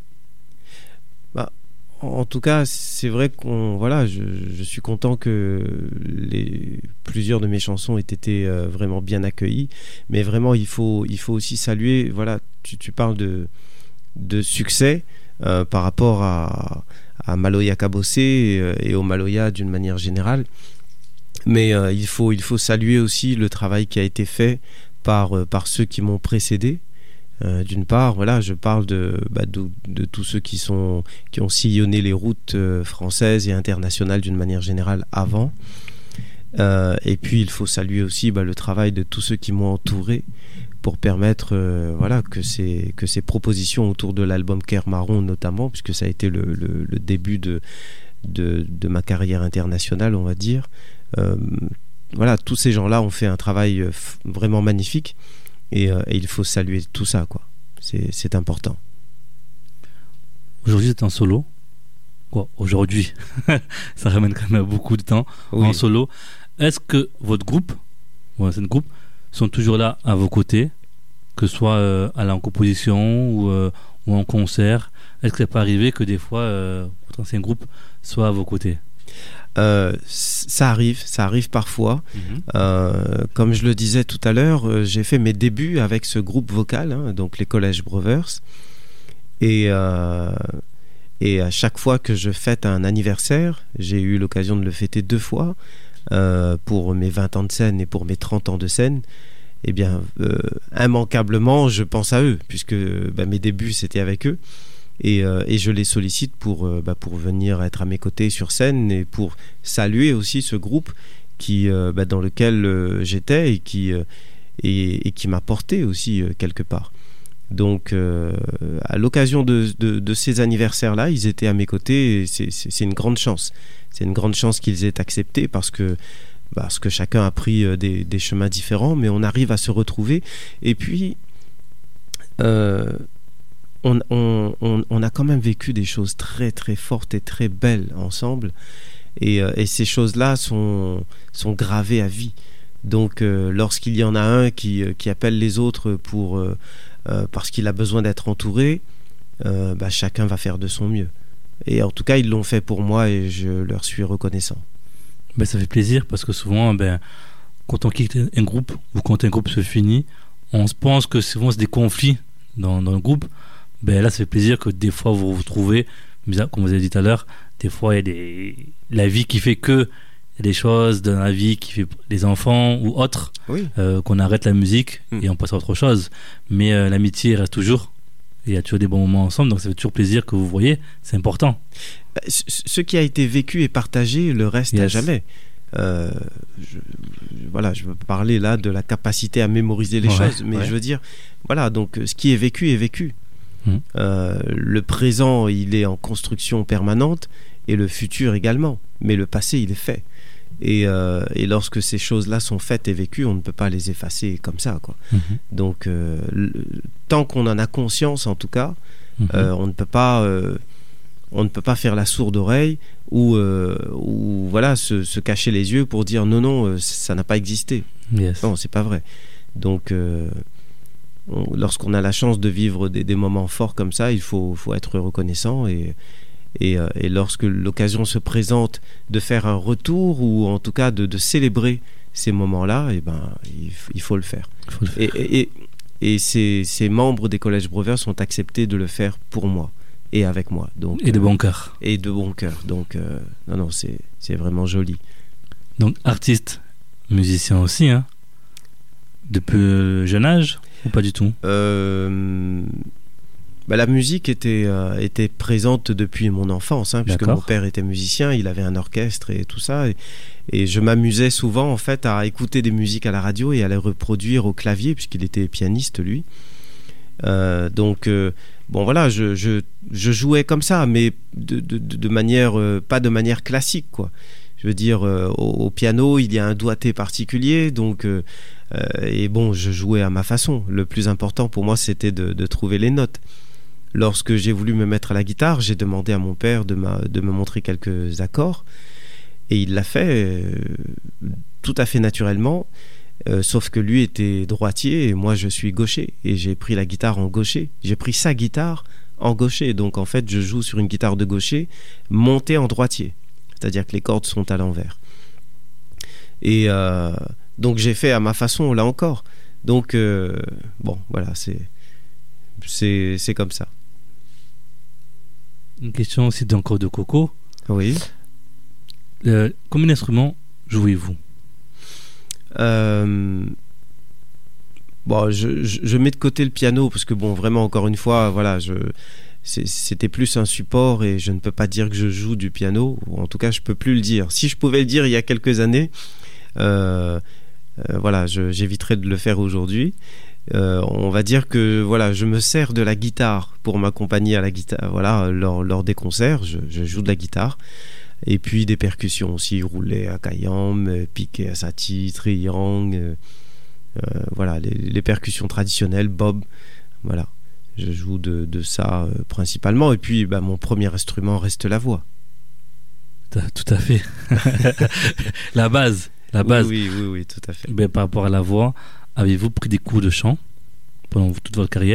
Bah, en tout cas, c'est vrai qu'on, voilà, je, je suis content que les, plusieurs de mes chansons aient été euh, vraiment bien accueillies. Mais vraiment, il faut, il faut aussi saluer, voilà, tu, tu parles de, de succès. Euh, par rapport à, à Maloya Kabossé et, euh, et au Maloya d'une manière générale, mais euh, il faut il faut saluer aussi le travail qui a été fait par euh, par ceux qui m'ont précédé. Euh, d'une part, voilà, je parle de, bah, de de tous ceux qui sont qui ont sillonné les routes euh, françaises et internationales d'une manière générale avant. Euh, et puis il faut saluer aussi bah, le travail de tous ceux qui m'ont entouré pour permettre euh, voilà, que, ces, que ces propositions autour de l'album Cœur Marron notamment, puisque ça a été le, le, le début de, de, de ma carrière internationale, on va dire. Euh, voilà, tous ces gens-là ont fait un travail euh, vraiment magnifique et, euh, et il faut saluer tout ça, quoi. C'est, c'est important. Aujourd'hui, c'est en solo. Quoi, aujourd'hui, ça ramène quand même beaucoup de temps oui. en solo. Est-ce que votre groupe, ouais, c'est un groupe, sont toujours là à vos côtés, que ce soit euh, à la en composition ou, euh, ou en concert? Est-ce que ça peut arriver que des fois euh, votre ancien groupe soit à vos côtés? euh, Ça arrive, ça arrive parfois. Mm-hmm. Euh, comme je le disais tout à l'heure, euh, j'ai fait mes débuts avec ce groupe vocal, hein, donc les College Brothers, et, euh, et à chaque fois que je fête un anniversaire, j'ai eu l'occasion de le fêter deux fois. Euh, pour mes vingt ans de scène et pour mes trente ans de scène, eh bien, euh, immanquablement, je pense à eux, puisque bah, mes débuts, c'était avec eux. Et, euh, et je les sollicite pour, euh, bah, pour venir être à mes côtés sur scène et pour saluer aussi ce groupe qui, euh, bah, dans lequel euh, j'étais et qui, euh, et, et qui m'a porté aussi euh, quelque part. Donc, euh, à l'occasion de, de, de ces anniversaires-là, ils étaient à mes côtés et c'est, c'est, c'est une grande chance. C'est une grande chance qu'ils aient accepté parce que, parce que chacun a pris des, des chemins différents, mais on arrive à se retrouver. Et puis, euh, on, on, on, on a quand même vécu des choses très très fortes et très belles ensemble. Et, et ces choses-là sont, sont gravées à vie. Donc, euh, lorsqu'il y en a un qui, qui appelle les autres pour, euh, euh, parce qu'il a besoin d'être entouré, euh, bah, chacun va faire de son mieux. Et en tout cas, ils l'ont fait pour moi et je leur suis reconnaissant. Ben, ça fait plaisir parce que souvent, ben, quand on quitte un groupe ou quand un groupe se finit, on se pense que souvent c'est des conflits dans, dans le groupe. Ben, là, ça fait plaisir que des fois vous vous retrouvez, comme vous avez dit tout à l'heure, des fois il y a des... la vie qui fait que il y a des choses dans la vie qui fait les enfants ou autres, oui. euh, qu'on arrête la musique mmh. et on passe à autre chose. Mais euh, l'amitié reste toujours. Il y a toujours des bons moments ensemble, donc ça fait toujours plaisir que vous voyez, c'est important. Ce qui a été vécu et partagé, le reste yes. à jamais. Euh, je, je, voilà, je veux parler là de la capacité à mémoriser les ouais, choses, mais ouais. je veux dire, voilà, donc ce qui est vécu est vécu. Mmh. Euh, le présent, il est en construction permanente et le futur également, mais le passé, il est fait. Et, euh, et lorsque ces choses-là sont faites et vécues, on ne peut pas les effacer comme ça, quoi. Mmh. Donc, euh, le, tant qu'on en a conscience, en tout cas, mmh. euh, on ne peut pas, euh, on ne peut pas faire la sourde oreille ou, euh, ou voilà, se, se cacher les yeux pour dire non, non, ça n'a pas existé. Yes. Non, c'est pas vrai. Donc, euh, on, lorsqu'on a la chance de vivre des, des moments forts comme ça, il faut, faut être reconnaissant et Et, euh, et lorsque l'occasion se présente de faire un retour ou en tout cas de, de célébrer ces moments-là, et ben, il, il faut le faire. Faut le faire. Et, et, et ces, ces membres des Collèges Brothers ont accepté de le faire pour moi et avec moi. Donc, et de euh, bon cœur. Et de bon cœur. Donc, euh, non, non, c'est, c'est vraiment joli. Donc, artiste, musicien aussi, hein, depuis jeune âge ou pas du tout euh, Bah, la musique était, euh, était présente depuis mon enfance, hein, puisque mon père était musicien, il avait un orchestre et tout ça. Et, et je m'amusais souvent en fait à écouter des musiques à la radio et à les reproduire au clavier, puisqu'il était pianiste lui. Euh, donc, euh, bon voilà, je, je, je jouais comme ça, mais de, de, de manière, euh, pas de manière classique, quoi. Je veux dire, euh, au, au piano, il y a un doigté particulier, donc... Euh, euh, et bon, je jouais à ma façon. Le plus important pour moi, c'était de, de trouver les notes. Lorsque j'ai voulu me mettre à la guitare, j'ai demandé à mon père de, ma, de me montrer quelques accords et il l'a fait euh, tout à fait naturellement, euh, sauf que lui était droitier et moi je suis gaucher et j'ai pris la guitare en gaucher. J'ai pris sa guitare en gaucher, donc en fait je joue sur une guitare de gaucher montée en droitier, c'est-à-dire que les cordes sont à l'envers. Et euh, donc j'ai fait à ma façon là encore. Donc euh, bon voilà, c'est, c'est, c'est comme ça. Une question aussi d'encore de Coco. Oui. Euh, combien d'instruments jouez-vous ? euh, Bon, je, je, je mets de côté le piano parce que bon, vraiment, encore une fois, voilà, je, c'est, c'était plus un support et je ne peux pas dire que je joue du piano, ou en tout cas, je peux plus le dire. Si je pouvais le dire il y a quelques années, euh, euh, voilà, je, j'éviterais de le faire aujourd'hui. Euh, on va dire que voilà, je me sers de la guitare pour m'accompagner à la guitare. Voilà, lors, lors des concerts, je, je joue de la guitare et puis des percussions aussi, roulet à kayam, piqué à sati, triang, euh, euh, voilà, les, les percussions traditionnelles, bob. Voilà, je joue de, de ça euh, principalement. Et puis, bah, mon premier instrument reste la voix. Tout à fait. la base, la base. Oui, oui, oui, oui, tout à fait. Ben, par rapport à la voix. Avez-vous pris des cours de chant pendant toute votre carrière ?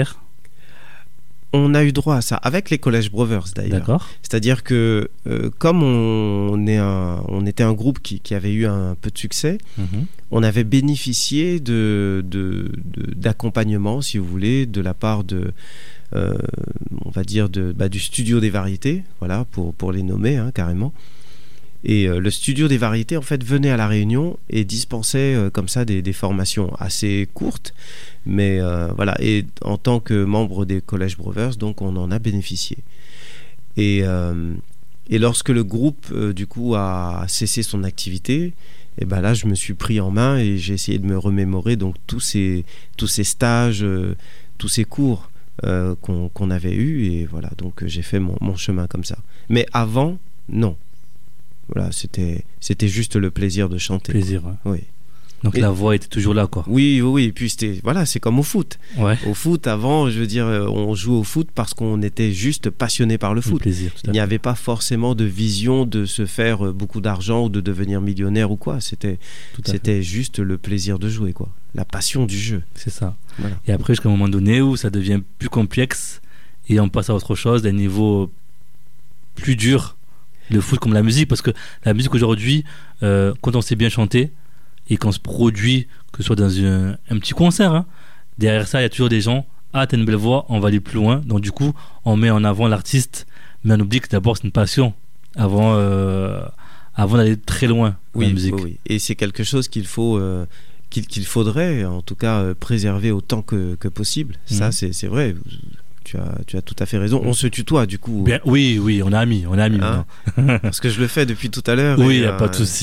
On a eu droit à ça, avec les Collèges Brothers d'ailleurs. D'accord. C'est-à-dire que euh, comme on, on, est un, on était un groupe qui, qui avait eu un peu de succès, mmh. on avait bénéficié de, de, de, d'accompagnement, si vous voulez, de la part de, euh, on va dire, de, bah, du Studio des Variétés, voilà, pour, pour les nommer hein, carrément. Et euh, le Studio des Variétés en fait venait à La Réunion et dispensait euh, comme ça des, des formations assez courtes, mais euh, voilà. Et en tant que membre des Collèges Brothers, donc on en a bénéficié. Et euh, et lorsque le groupe euh, du coup a cessé son activité, et ben là je me suis pris en main et j'ai essayé de me remémorer donc tous ces tous ces stages, euh, tous ces cours euh, qu'on qu'on avait eu et voilà donc j'ai fait mon, mon chemin comme ça. Mais avant non. Voilà, c'était, c'était juste le plaisir de chanter. Plaisir, hein. Oui. Donc et la voix était toujours là, quoi. Oui, oui, oui. Et puis c'était, voilà, c'est comme au foot. Ouais. Au foot, avant, je veux dire, on jouait au foot parce qu'on était juste passionné par le foot. Le plaisir, tout à Il n'y avait pas forcément de vision de se faire beaucoup d'argent ou de devenir millionnaire ou quoi. C'était, c'était fait. Juste le plaisir de jouer, quoi. La passion du jeu. C'est ça. Voilà. Et après, jusqu'à un moment donné où ça devient plus complexe et on passe à autre chose, d'un niveau plus dur. Le foot comme la musique, parce que la musique aujourd'hui, euh, quand on sait bien chanter et qu'on se produit, que ce soit dans un, un petit concert, hein, derrière ça, il y a toujours des gens, ah, t'as une belle voix, on va aller plus loin. Donc du coup, on met en avant l'artiste, mais on oublie que d'abord c'est une passion avant, euh, avant d'aller très loin dans oui, la musique. Oui, oui, et c'est quelque chose qu'il faut, euh, qu'il, qu'il faudrait, en tout cas, euh, préserver autant que, que possible. Mmh. Ça, c'est, c'est vrai. Tu as, tu as tout à fait raison. On se tutoie du coup. Bien, oui, oui, on est amis, on est amis. Hein Parce que je le fais depuis tout à l'heure. Oui, il n'y a euh, pas de souci.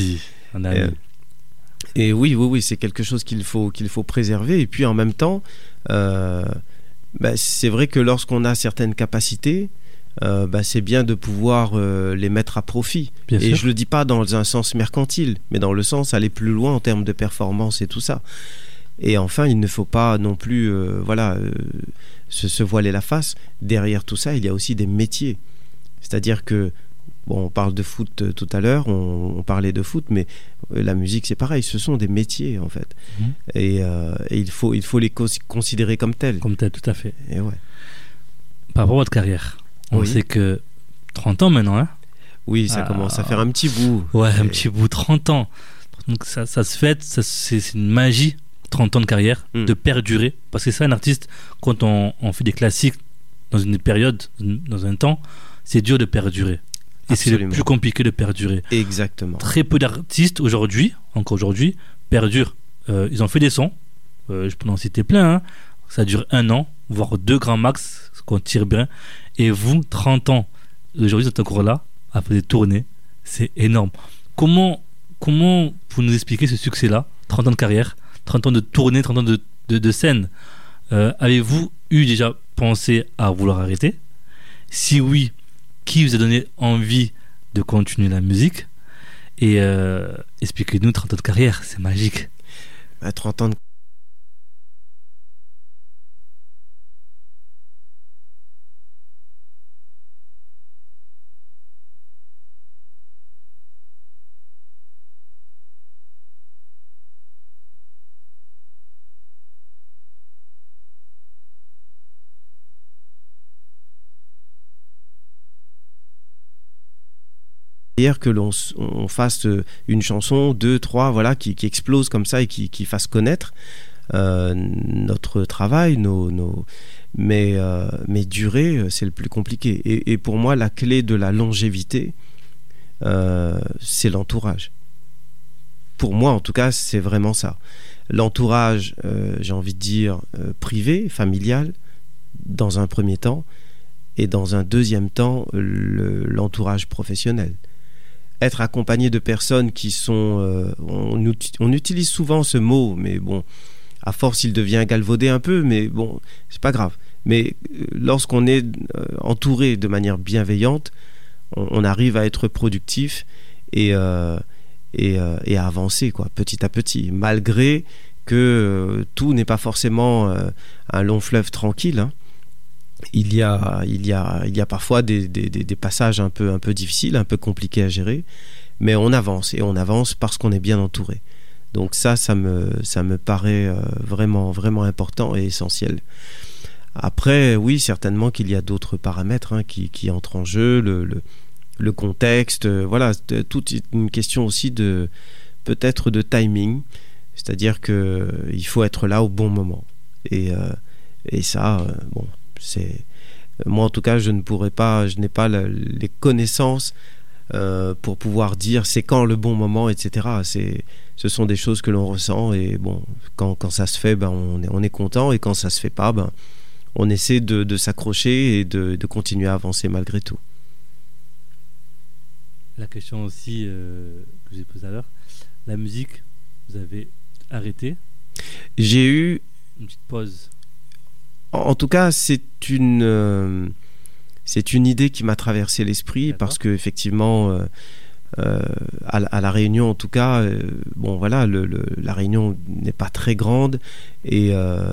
un ami. Euh, et oui, oui, oui, c'est quelque chose qu'il faut, qu'il faut préserver. Et puis en même temps, euh, bah, c'est vrai que lorsqu'on a certaines capacités, euh, bah, c'est bien de pouvoir euh, les mettre à profit. Bien et sûr. je le dis pas dans un sens mercantile, mais dans le sens aller plus loin en termes de performance et tout ça. Et enfin, il ne faut pas non plus euh, voilà, euh, se, se voiler la face. Derrière tout ça, il y a aussi des métiers. C'est-à-dire que, bon, on parle de foot euh, tout à l'heure, on, on parlait de foot, mais euh, la musique, c'est pareil, ce sont des métiers, en fait. Mmh. Et, euh, et il, faut, il faut les cons- considérer comme tels. Comme tel, tout à fait. Et ouais. Par rapport à votre carrière, on Oui. sait que trente ans maintenant, hein. Oui, ça Ah. commence à faire un petit bout. Ouais, un Et- petit bout, trente ans. Donc ça, ça se fait, ça, c'est, c'est une magie, trente ans de carrière, Mm. de perdurer. Parce que ça, un artiste, quand on, on fait des classiques dans une période, dans un temps, c'est dur de perdurer. Et c'est le Absolument. plus compliqué de perdurer. Exactement. Très peu d'artistes aujourd'hui, encore aujourd'hui, perdurent. Euh, ils ont fait des sons, euh, je peux en citer plein, hein. Ça dure un an, voire deux grands max, ce qu'on tire bien. Et vous, trente ans, aujourd'hui vous êtes encore là, à faire des tournées, c'est énorme. Comment, comment vous nous expliquez ce succès-là, trente ans de carrière, trente ans de tournée, trente ans de, de, de scène. Euh, avez-vous eu déjà pensé à vouloir arrêter? Si oui, qui vous a donné envie de continuer la musique? Et euh, expliquez-nous trente ans de carrière, c'est magique. À trente ans de que l'on s- on fasse euh, une chanson, deux, trois, voilà, qui, qui explose comme ça et qui, qui fasse connaître euh, notre travail, nos, nos... mais, euh, mais durer, euh, c'est le plus compliqué. Et, et pour moi, la clé de la longévité, euh, c'est l'entourage. Pour moi, en tout cas, c'est vraiment ça. L'entourage, euh, j'ai envie de dire, euh, privé, familial, dans un premier temps, et dans un deuxième temps, le- l'entourage professionnel. Être accompagné de personnes qui sont... euh, on, uti- on utilise souvent ce mot, mais bon, à force, il devient galvaudé un peu, mais bon, c'est pas grave. Mais euh, lorsqu'on est euh, entouré de manière bienveillante, on, on arrive à être productif et, euh, et, euh, et à avancer, quoi, petit à petit, malgré que euh, tout n'est pas forcément euh, un long fleuve tranquille, hein. Il y a, il y a, il y a parfois des, des, des passages un peu, un peu difficiles, un peu compliqués à gérer, mais on avance et on avance parce qu'on est bien entouré. Donc ça, ça me, ça me paraît euh, vraiment, vraiment important et essentiel. Après, oui, certainement qu'il y a d'autres paramètres hein, qui, qui entrent en jeu, le, le, le contexte, euh, voilà, c'est toute une question aussi de peut-être de timing, c'est-à-dire que euh, il faut être là au bon moment. Et, euh, et ça, euh, bon. C'est... Moi, en tout cas, je ne pourrais pas, je n'ai pas la, les connaissances euh, pour pouvoir dire c'est quand le bon moment, et cetera. C'est, ce sont des choses que l'on ressent et bon, quand, quand ça se fait, ben, on est, on est content et quand ça se fait pas, ben, on essaie de, de s'accrocher et de, de continuer à avancer malgré tout. La question aussi euh, que j'ai posée à l'heure, la musique, vous avez arrêté? J'ai eu, Une petite pause. en tout cas, c'est une, euh, c'est une idée qui m'a traversé l'esprit. D'accord. Parce que effectivement, euh, euh, à, à la Réunion, en tout cas, euh, bon voilà, le, le, la Réunion n'est pas très grande et euh,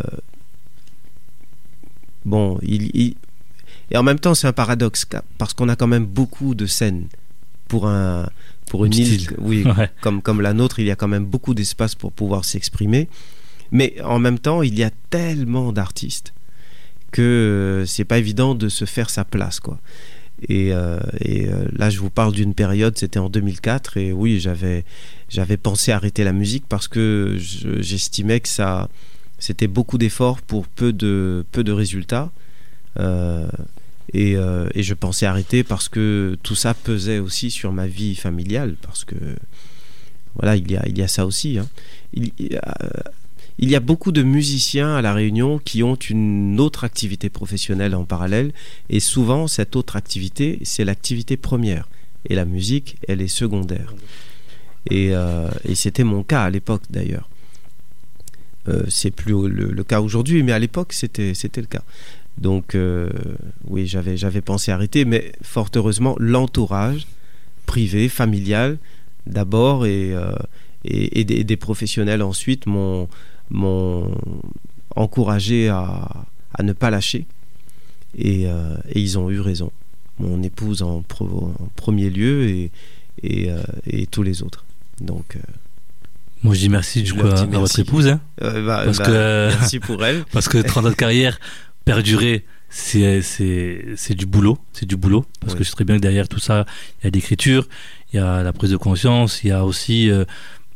bon, il, il, et en même temps, c'est un paradoxe parce qu'on a quand même beaucoup de scènes pour un, pour une Style. île, oui, Ouais. comme comme la nôtre, il y a quand même beaucoup d'espace pour pouvoir s'exprimer. Mais en même temps, il y a tellement d'artistes que euh, c'est pas évident de se faire sa place, quoi. Et, euh, et euh, là, je vous parle d'une période, c'était en deux mille quatre, et oui, j'avais j'avais pensé arrêter la musique parce que je, j'estimais que ça, c'était beaucoup d'efforts pour peu de peu de résultats. Euh, et, euh, et je pensais arrêter parce que tout ça pesait aussi sur ma vie familiale, parce que voilà, il y a il y a ça aussi, hein. Il y a, Il y a beaucoup de musiciens à La Réunion qui ont une autre activité professionnelle en parallèle et souvent cette autre activité, c'est l'activité première et la musique, elle est secondaire. Et, euh, et c'était mon cas à l'époque d'ailleurs. Euh, c'est plus le, le cas aujourd'hui, mais à l'époque c'était, c'était le cas. Donc euh, oui, j'avais, j'avais pensé arrêter, mais fort heureusement, l'entourage privé, familial d'abord et, euh, et, et, des, et des professionnels ensuite m'ont, m'ont encouragé à, à ne pas lâcher. Et, euh, et ils ont eu raison. Mon épouse en, pro, en premier lieu et, et, euh, et tous les autres. Donc, euh, moi je dis merci du coup à, à votre épouse. Hein, euh, bah, parce bah, que, merci pour elle. Parce que trente ans de carrière, perdurer, c'est, c'est, c'est du boulot. C'est du boulot. Parce oui. que je sais très bien que derrière tout ça, il y a l'écriture, il y a la prise de conscience, il y a aussi euh,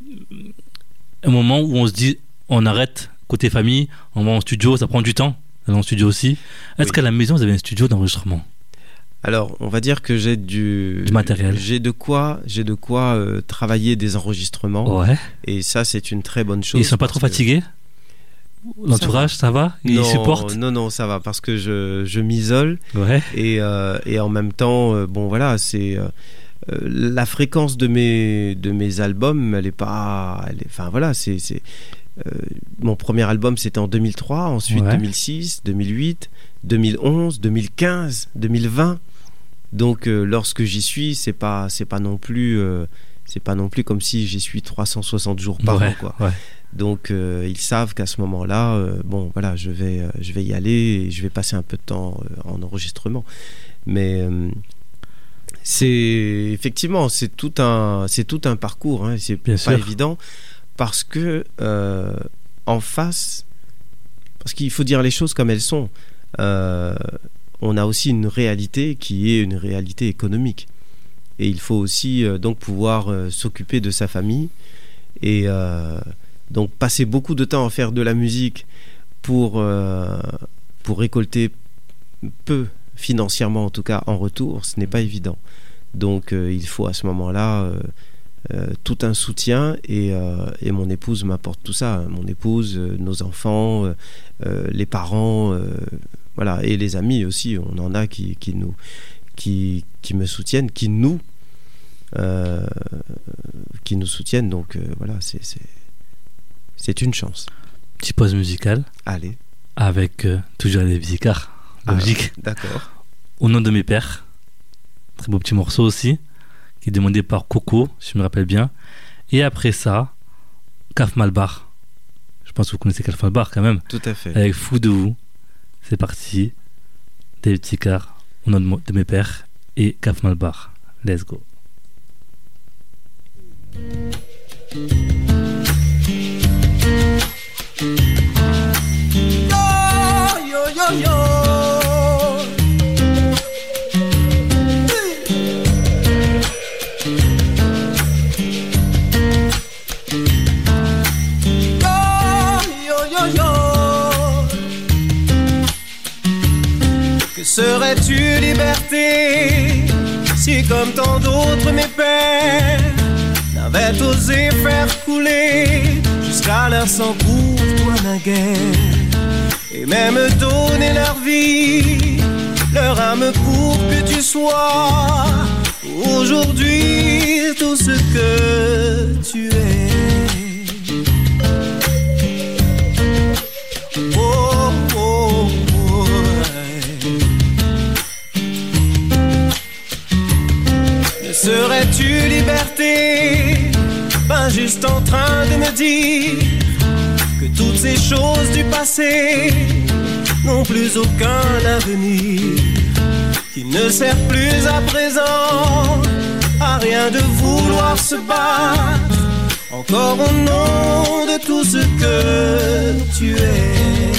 un moment où on se dit on arrête côté famille, on va en studio, ça prend du temps. En studio aussi. Est-ce oui. qu'à la maison vous avez un studio d'enregistrement? Alors, on va dire que j'ai du, du matériel. J'ai de quoi, j'ai de quoi euh, travailler des enregistrements. Ouais. Et ça, c'est une très bonne chose. Et ils sont pas trop fatigués? L'entourage, ça va, ça va Ils non, supportent? Non, non, ça va parce que je, je m'isole. Ouais. Et, euh, et en même temps, euh, bon voilà, c'est euh, la fréquence de mes de mes albums, elle est pas, elle est, enfin voilà, c'est c'est Euh, mon premier album c'était en deux mille trois, ensuite ouais. deux mille six, deux mille huit, deux mille onze, deux mille quinze, deux mille vingt. Donc euh, lorsque j'y suis, c'est pas c'est pas non plus euh, c'est pas non plus comme si j'y suis trois cent soixante jours par ouais, an quoi. Ouais. Donc euh, ils savent qu'à ce moment-là, euh, bon voilà, je vais euh, je vais y aller et je vais passer un peu de temps euh, en enregistrement. Mais euh, c'est effectivement c'est tout un c'est tout un parcours. Hein, c'est Bien pas sûr. évident. Parce que euh, en face, parce qu'il faut dire les choses comme elles sont, euh, on a aussi une réalité qui est une réalité économique. Et il faut aussi euh, donc pouvoir euh, s'occuper de sa famille et euh, donc passer beaucoup de temps à faire de la musique pour, euh, pour récolter peu, financièrement en tout cas, en retour, ce n'est pas évident. Donc euh, il faut à ce moment-là... Euh, Euh, tout un soutien et, euh, et mon épouse m'apporte tout ça, mon épouse, euh, nos enfants, euh, euh, les parents, euh, voilà, et les amis aussi, on en a qui, qui nous qui, qui me soutiennent, qui nous euh, qui nous soutiennent, donc euh, voilà, c'est, c'est c'est une chance. Petite pause musicale. Allez. Avec euh, toujours les Vicar, logique. Ah, d'accord. Au nom de mes pères, très beau petit morceau aussi, qui est demandé par Coco, si je me rappelle bien. Et après ça, Kaf Malbar. Je pense que vous connaissez Kaf Malbar quand même. Tout à fait. Avec Fou de vous. C'est parti. David Ticard, au nom de, de mes pères, et Kaf Malbar. Let's go. Yo, yo, yo, yo. Que serais-tu liberté si comme tant d'autres mes pères n'avaient osé faire couler jusqu'à leur sang pour toi naguère et même donner leur vie, leur âme pour que tu sois aujourd'hui tout ce que tu es. Oh, oh, oh. Ne serais-tu liberté, pas juste en train de me dire que toutes ces choses du passé n'ont plus aucun avenir, qu'il ne sert plus à présent à rien de vouloir se battre encore au nom de tout ce que tu es.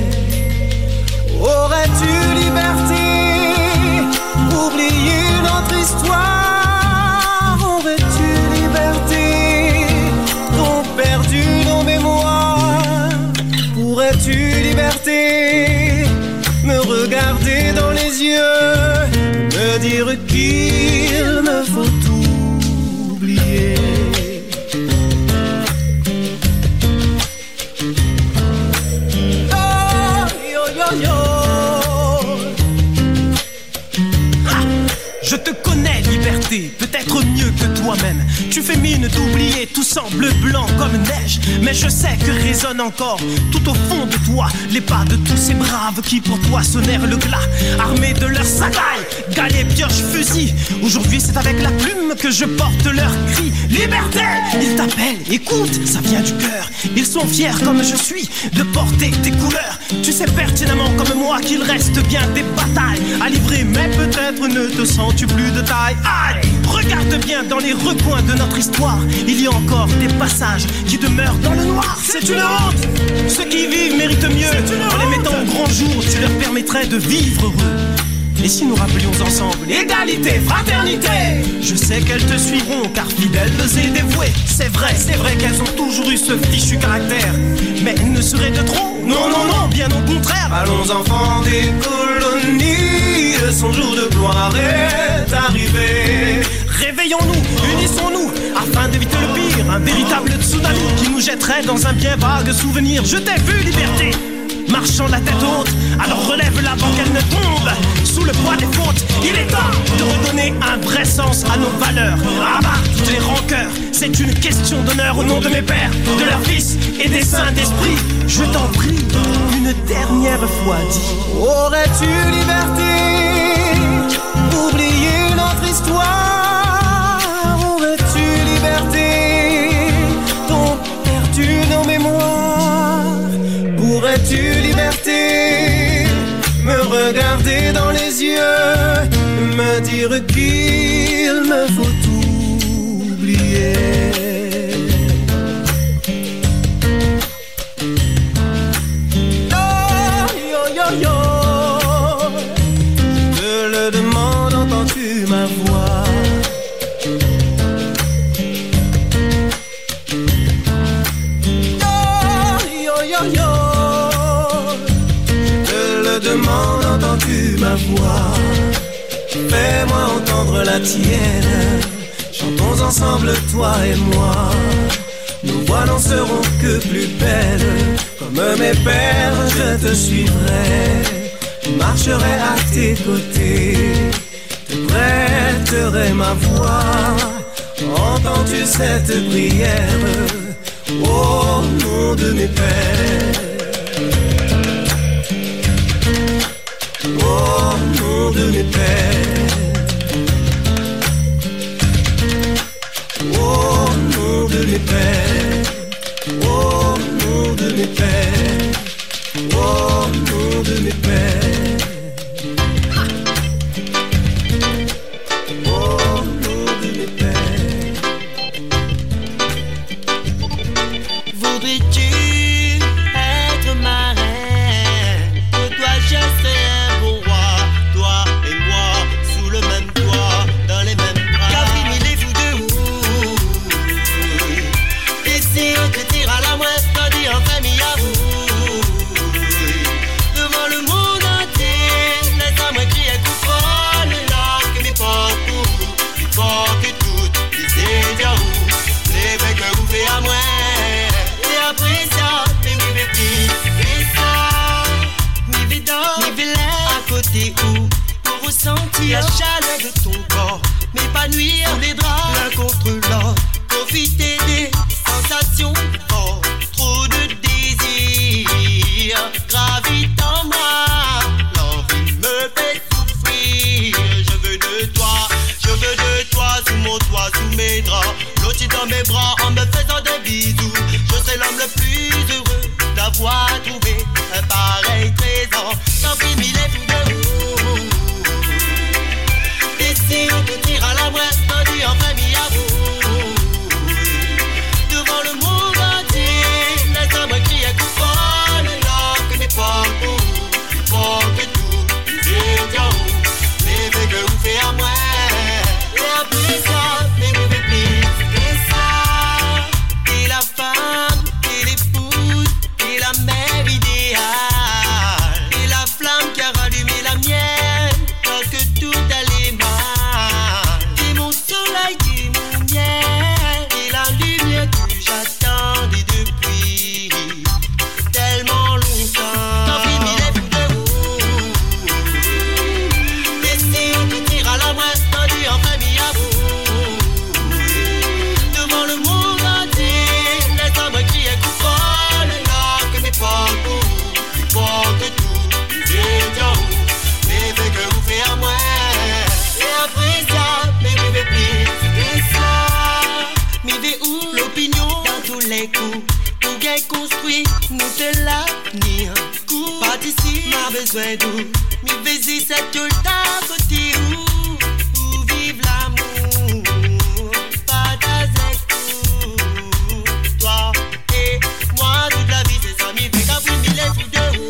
Aurais-tu liberté oublier notre histoire? Aurais-tu liberté donc perdu nos mémoires? Pourrais-tu liberté me regarder dans les yeux, me dire qu'il me faut oublier? Je te connais, liberté, peut-être mieux que toi-même. Tu fais mine d'oublier semble blanc comme neige, mais je sais que résonne encore tout au fond de toi les pas de tous ces braves qui pour toi sonnèrent le glas, armés de leurs sagailles, galets, pioches, fusils. Aujourd'hui c'est avec la plume que je porte leur cri. Liberté! Ils t'appellent, écoute, ça vient du cœur. Ils sont fiers comme je suis de porter tes couleurs. Tu sais pertinemment comme moi qu'il reste bien des batailles à livrer, mais peut-être ne te sens-tu plus de taille. Allez, regarde bien dans les recoins de notre histoire, il y a encore des passages qui demeurent dans le noir. C'est une honte! Ceux qui vivent méritent mieux. En les mettant au grand jour, tu leur permettrais de vivre heureux. Et si nous rappelions ensemble égalité, fraternité? Je sais qu'elles te suivront car fidèles et dévouées. C'est vrai, c'est vrai qu'elles ont toujours eu ce fichu caractère, mais ne serait de trop? Non, non, non, bien au contraire. Allons enfants des colonies, son jour de gloire est arrivé. Réveillons-nous, unissons-nous, afin d'éviter le pire, un véritable tsunami qui nous jetterait dans un bien vague souvenir. Je t'ai vu, liberté, marchant la tête haute, alors relève-la avant qu'elle ne tombe sous le poids des fautes. Il est temps de redonner un vrai sens à nos valeurs. Abat toutes les rancœurs, c'est une question d'honneur au nom de mes pères, de leurs fils et des saints d'esprit. Je t'en prie, une dernière fois, dis: aurais-tu liberté d'oublier notre histoire? Aurais-tu liberté dont perdu nos mémoires? Pourrais-tu liberté me regarder dans les yeux, me dire qu'il me faut oublier? Oh, yo, yo, yo, je te le demande, entends-tu ma voix? Oh, yo, yo, yo, demande, entends-tu ma voix? Fais-moi entendre la tienne. Chantons ensemble, toi et moi. Nos voix n'en seront que plus belles. Comme mes pères, je te suivrai. Je marcherai à tes côtés. Te prêterai ma voix. Entends-tu cette prière? Au nom de mes pères. Au nom de mes pères, au nom de mes pères, au nom de mes pères, au nom de mes pères, au nom de mes pères. Voudrais-tu être ma reine? Pour toi je serai pour ressentir la chaleur de ton corps, m'épanouir les draps l'un contre l'autre, profiter des sensations fortes, trop de désir gravite en moi, l'envie me fait souffrir. Je veux de toi, je veux de toi, sous mon toit, sous mes draps, blotti dans mes bras en me faisant des bisous. Je serai l'homme le plus heureux d'avoir trouvé un pareil trésor. Tant pis mille et fous de vous. Et si on peut dire à la bresse, t'en dis en famille à vous. Devant le monde entier, laisse-moi me crier coup fort, le nom que mes portes pour plus fort que tout, plus dur où, mais que vous faites à moi. Et en plus ça, mais vous faites plus que ça. Et la femme, et l'épouse, et la mère idéale, et la flamme qui a rallumé besoin d'où, mi vesi cette ta côté où, où vive l'amour, pas d'azec tout, toi et moi toute la vie c'est ça, mi fait qu'après mi les tous deux,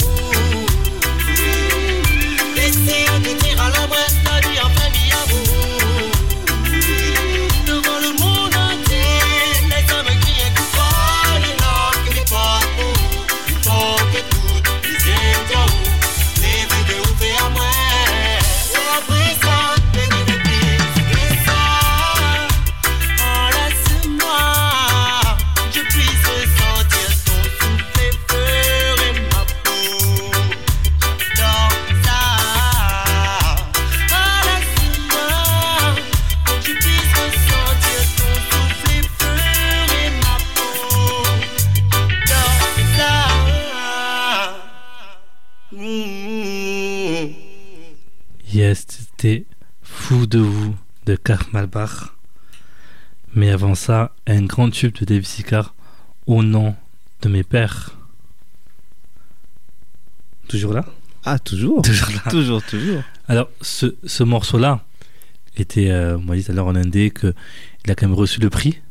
désir de dire à l'embrasse la vie en famille amour, devant le monde entier, les hommes qui est tout fort, les langues que les portes, il faut que toutes les étoiles, les vies de ouf et à moi, représente les vies de plus que ça, oh laisse-moi, je puisse ressentir ton souffle effleurer ma peau, j'adore ça, oh laisse-moi, que je puisse ressentir ton souffle effleurer ma peau, j'adore ça. Mmh. Yes, c'était Fou de vous de Karl Malbach. Mais avant ça, un grand tube de David Sicard, Au nom de mes pères. Toujours là? Ah, toujours. Toujours là. Toujours, toujours. Alors, ce, ce morceau-là était, euh, on m'a dit tout à l'heure en indé qu'il a quand même reçu le prix.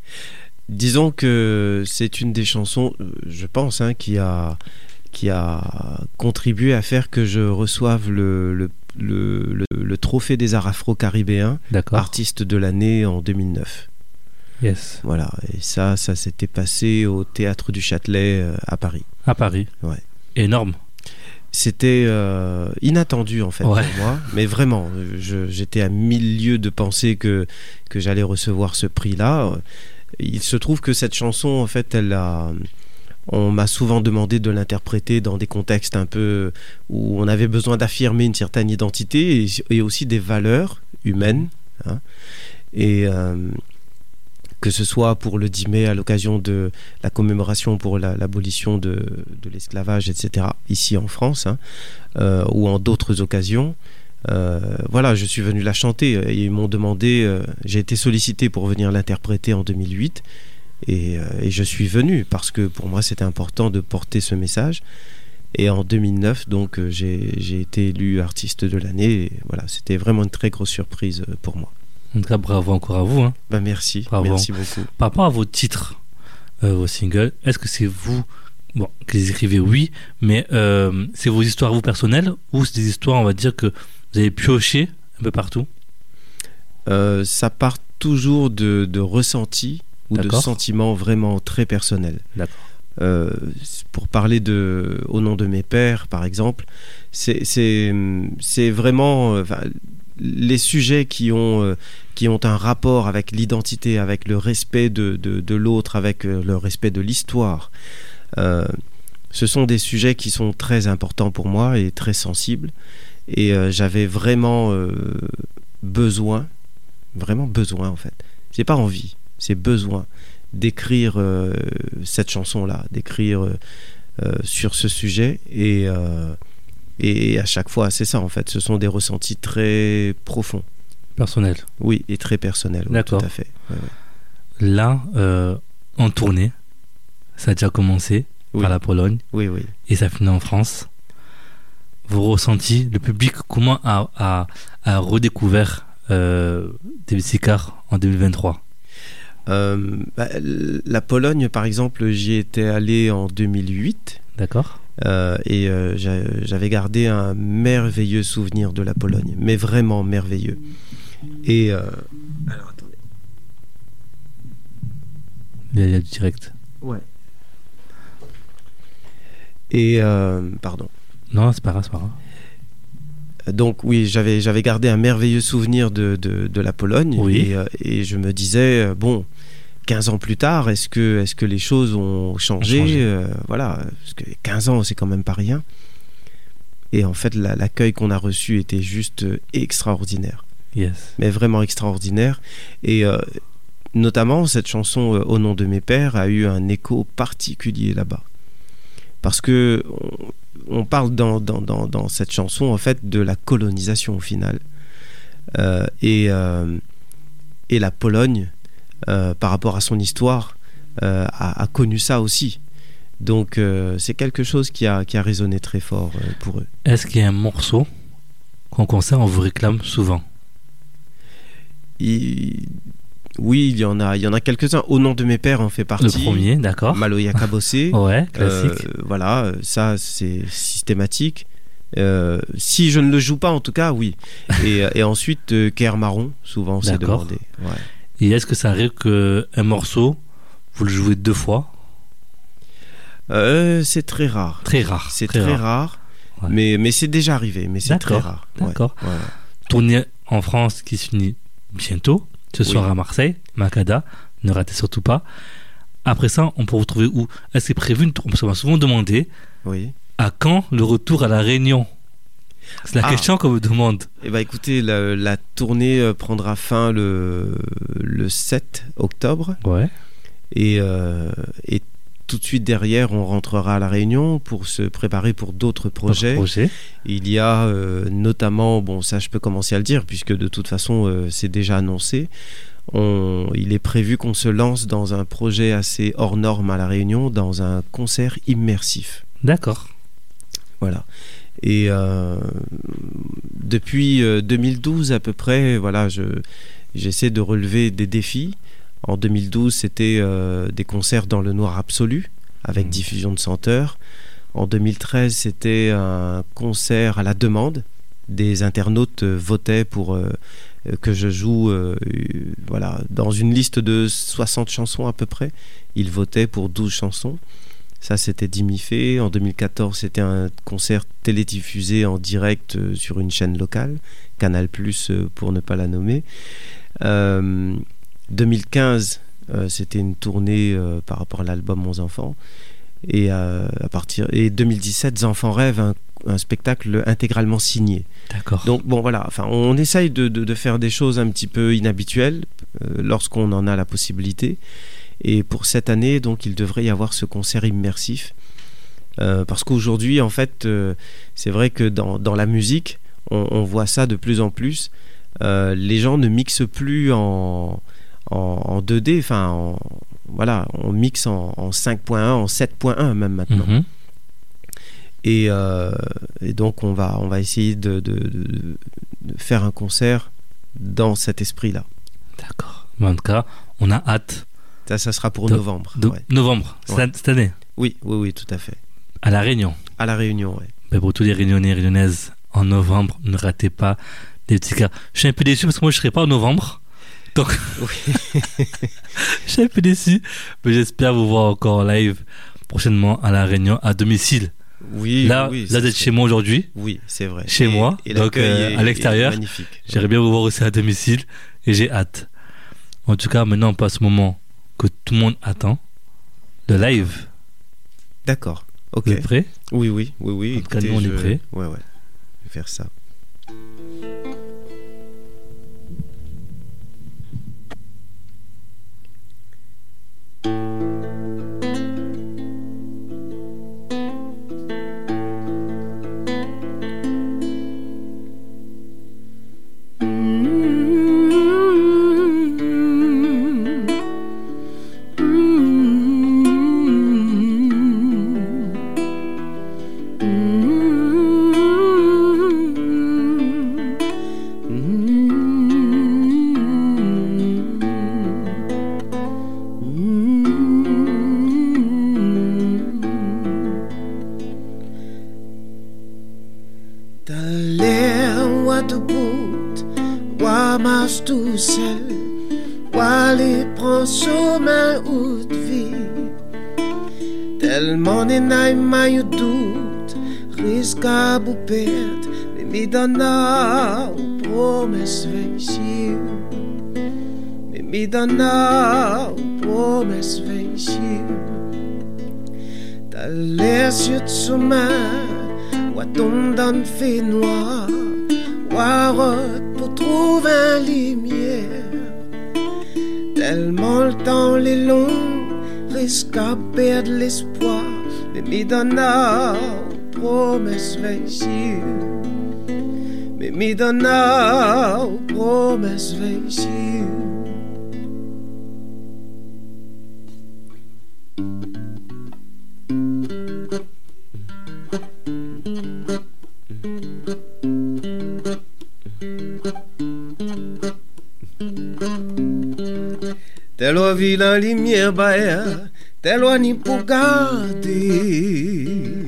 Disons que c'est une des chansons, euh, je pense, hein, qui a, qui a contribué à faire que je reçoive le, le, le, le, le trophée des arts afro-caribéens, D'accord. artiste de l'année en deux mille neuf. Yes. Voilà, et ça, ça s'était passé au Théâtre du Châtelet euh, à Paris. À Paris. Ouais. Énorme. C'était euh, inattendu en fait Ouais. pour moi, mais vraiment, je, j'étais à mille lieues de penser que, que j'allais recevoir ce prix-là. Il se trouve que cette chanson, en fait, elle a... on m'a souvent demandé de l'interpréter dans des contextes un peu où on avait besoin d'affirmer une certaine identité et, et aussi des valeurs humaines, hein. Et euh, que ce soit pour le dix mai à l'occasion de la commémoration pour la, l'abolition de, de l'esclavage, et cetera, ici en France, hein, euh, ou en d'autres occasions. Euh, voilà, je suis venu la chanter et ils m'ont demandé, euh, j'ai été sollicité pour venir l'interpréter en deux mille huit et, euh, et je suis venu parce que pour moi c'était important de porter ce message. Et en deux mille neuf, donc, euh, j'ai, j'ai été élu artiste de l'année et voilà, c'était vraiment une très grosse surprise pour moi. En tout cas, bravo encore à vous. Hein. Ben merci, Bravo. merci beaucoup. Par rapport à vos titres, euh, vos singles, est-ce que c'est vous bon, qui les écrivez? Oui, mais euh, c'est vos histoires vous personnelles ou c'est des histoires, on va dire, que vous avez pioché un peu partout? Euh, ça part toujours de, de ressentis ou D'accord. de sentiments vraiment très personnels. D'accord. Euh, pour parler de Au nom de mes pères, par exemple, c'est, c'est, c'est vraiment euh, les sujets qui ont, euh, qui ont un rapport avec l'identité, avec le respect de, de, de l'autre, avec euh, le respect de l'histoire. Euh, ce sont des sujets qui sont très importants pour moi et très sensibles. Et euh, j'avais vraiment euh, besoin, vraiment besoin en fait. C'est pas envie, c'est besoin d'écrire euh, cette chanson-là, d'écrire euh, euh, sur ce sujet. Et, euh, et à chaque fois, c'est ça en fait. Ce sont des ressentis très profonds. Personnel. Oui, et très personnels. Oui, D'accord. tout à fait. Ouais, ouais. Là, euh, en tournée, ça a déjà commencé Oui. par la Pologne Oui, oui. et ça finit en France. Vos ressentis, le public, comment a, a, a redécouvert euh, David Sicard en deux mille vingt-trois? Euh, bah, la Pologne, par exemple, j'y étais allé en deux mille huit. D'accord. Euh, et euh, j'a, j'avais gardé un merveilleux souvenir de la Pologne, mais vraiment merveilleux. Et euh, alors attendez. Il y a, il y a du direct. Ouais. Et euh, pardon. Non, c'est pas grave, c'est pas grave. Donc oui, j'avais, j'avais gardé un merveilleux souvenir de, de, de la Pologne. Oui. Et, euh, et je me disais, euh, bon, quinze ans plus tard, est-ce que, est-ce que les choses ont changé, Ont changé. Euh, voilà, parce que quinze ans, c'est quand même pas rien. Et en fait, la, l'accueil qu'on a reçu était juste euh, extraordinaire. Yes. Mais vraiment extraordinaire. Et euh, notamment, cette chanson euh, Au nom de mes pères a eu un écho particulier là-bas. Parce que on, on parle dans, dans, dans, dans cette chanson, en fait, de la colonisation au final. Euh, et, euh, et la Pologne, euh, par rapport à son histoire, euh, a, a connu ça aussi. Donc euh, c'est quelque chose qui a, qui a résonné très fort euh, pour eux. Est-ce qu'il y a un morceau qu'en concert on vous réclame souvent? Il... Oui, il y en a, il y en a quelques-uns. Au nom de mes pères en fait partie. Le premier, d'accord. Maloya Kabosé. Ouais, classique. Euh, voilà, ça c'est systématique. Euh, si je ne le joue pas, en tout cas, oui. Et, et ensuite, euh, Caire Marron, souvent c'est D'accord. demandé. Ouais. Et est-ce que ça arrive qu'un morceau, vous le jouez deux fois? Euh, c'est très rare. Très rare. C'est très, très rare, rare ouais. mais, mais c'est déjà arrivé, mais c'est D'accord. très rare. D'accord. Ouais. Ouais. Tournée en France qui se finit bientôt, ce soir oui. à Marseille, Makada, ne ratez surtout pas. Après ça, on peut vous trouver où? Est-ce que c'est prévu une tournée? On m'a souvent demandé oui. à quand le retour à La Réunion? C'est la ah. question qu'on me demande. Eh ben, écoutez, la, la tournée prendra fin le, le sept octobre. Ouais. Et, euh, et tout de suite derrière, on rentrera à La Réunion pour se préparer pour d'autres projets. Projet. Il y a euh, notamment, bon ça je peux commencer à le dire puisque de toute façon euh, c'est déjà annoncé, on, il est prévu qu'on se lance dans un projet assez hors norme à La Réunion, dans un concert immersif. D'accord. Voilà. Et euh, depuis euh, deux mille douze à peu près, voilà, je, j'essaie de relever des défis. En deux mille douze, c'était euh, des concerts dans le noir absolu, avec mmh. diffusion de senteurs. En deux mille treize, c'était un concert à la demande. Des internautes euh, votaient pour euh, que je joue euh, euh, voilà, dans une liste de soixante chansons à peu près. Ils votaient pour douze chansons. Ça, c'était Dimifé. En deux mille quatorze, c'était un concert télédiffusé en direct euh, sur une chaîne locale, Canal plus, euh, pour ne pas la nommer. Euh, deux mille quinze, euh, c'était une tournée euh, par rapport à l'album Mon Enfant. Et, euh, à partir, et deux mille dix-sept, Enfants rêvent, un, un spectacle intégralement signé. D'accord. Donc bon voilà, enfin, on essaye de, de, de faire des choses un petit peu inhabituelles euh, lorsqu'on en a la possibilité. Et pour cette année, donc, il devrait y avoir ce concert immersif. Euh, parce qu'aujourd'hui, en fait, euh, c'est vrai que dans, dans la musique, on, on voit ça de plus en plus. Euh, les gens ne mixent plus en... En, en deux D, enfin, en, voilà, on mixe en, en cinq point un, en sept point un même maintenant. Mm-hmm. Et, euh, et donc, on va, on va essayer de, de, de, de faire un concert dans cet esprit-là. D'accord. Mais en tout cas, on a hâte. Ça, ça sera pour de, novembre. De, ouais. Novembre, ouais. cette année? Oui, oui, oui, tout à fait. À La Réunion? À La Réunion, oui. Mais pour tous les Réunionnais et Réunionnaises, en novembre, ne ratez pas des petits cas. Je suis un peu déçu parce que moi, je ne serai pas en novembre. Donc, oui. Je suis un peu déçu, mais j'espère vous voir encore en live prochainement à La Réunion, à domicile. Oui, là, oui, là, vous êtes chez moi aujourd'hui. Oui, c'est vrai. Chez et, moi, et donc euh, est, à l'extérieur. Magnifique. J'aimerais bien vous voir aussi à domicile et j'ai hâte. En tout cas, maintenant, on passe au moment que tout le monde attend, le live. D'accord. Ok. Vous êtes prêts? Oui, oui, oui, oui. En tout cas, nous, on je... est prêts. Ouais, ouais. Je vais faire ça. Midana o promes venciu Midana o promes venciu Talesiut sumar Waton dan fait noir Warot pour trouver une lumière Tellement le temps est long Risque à perdre l'espoir Mais Midana o promes venciu Me dona o promes venciu Telle loi vit la lumière baia, telle loi ni pour garder.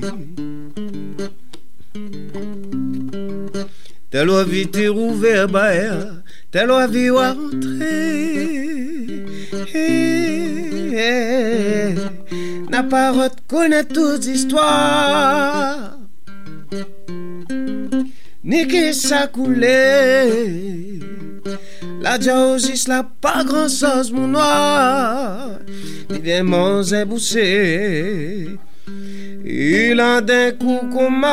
Telle loi vit t'es rouvert baia, telle loi vit à rentrer. N'a pas reconnaît toutes histoires, ni qui ça coulait. La jalousie, la pas grand chose, mon noir. Il vient manger bouché. Il a d'un coup comme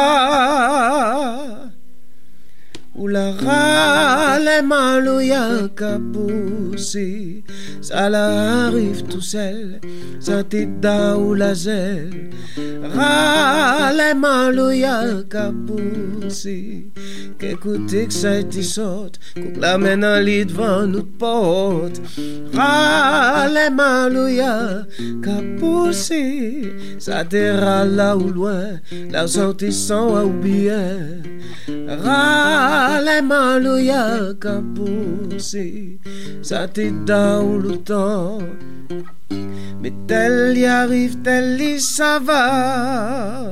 où la râle malouya qu'a poussé. Ça la arrive tout seul, ça t'aida ou la zèle. Râle malouya qu'a poussé. Qu'écoutez que ça été sorte, qu'on la mène en lit devant notre porte. Râle malouya qu'a poussé. Ça te râle là ou loin, la sortie sans ou bien. Râle malouya qu'a poussé. Ça te dans le temps. Mais tel y arrive, tel y ça va.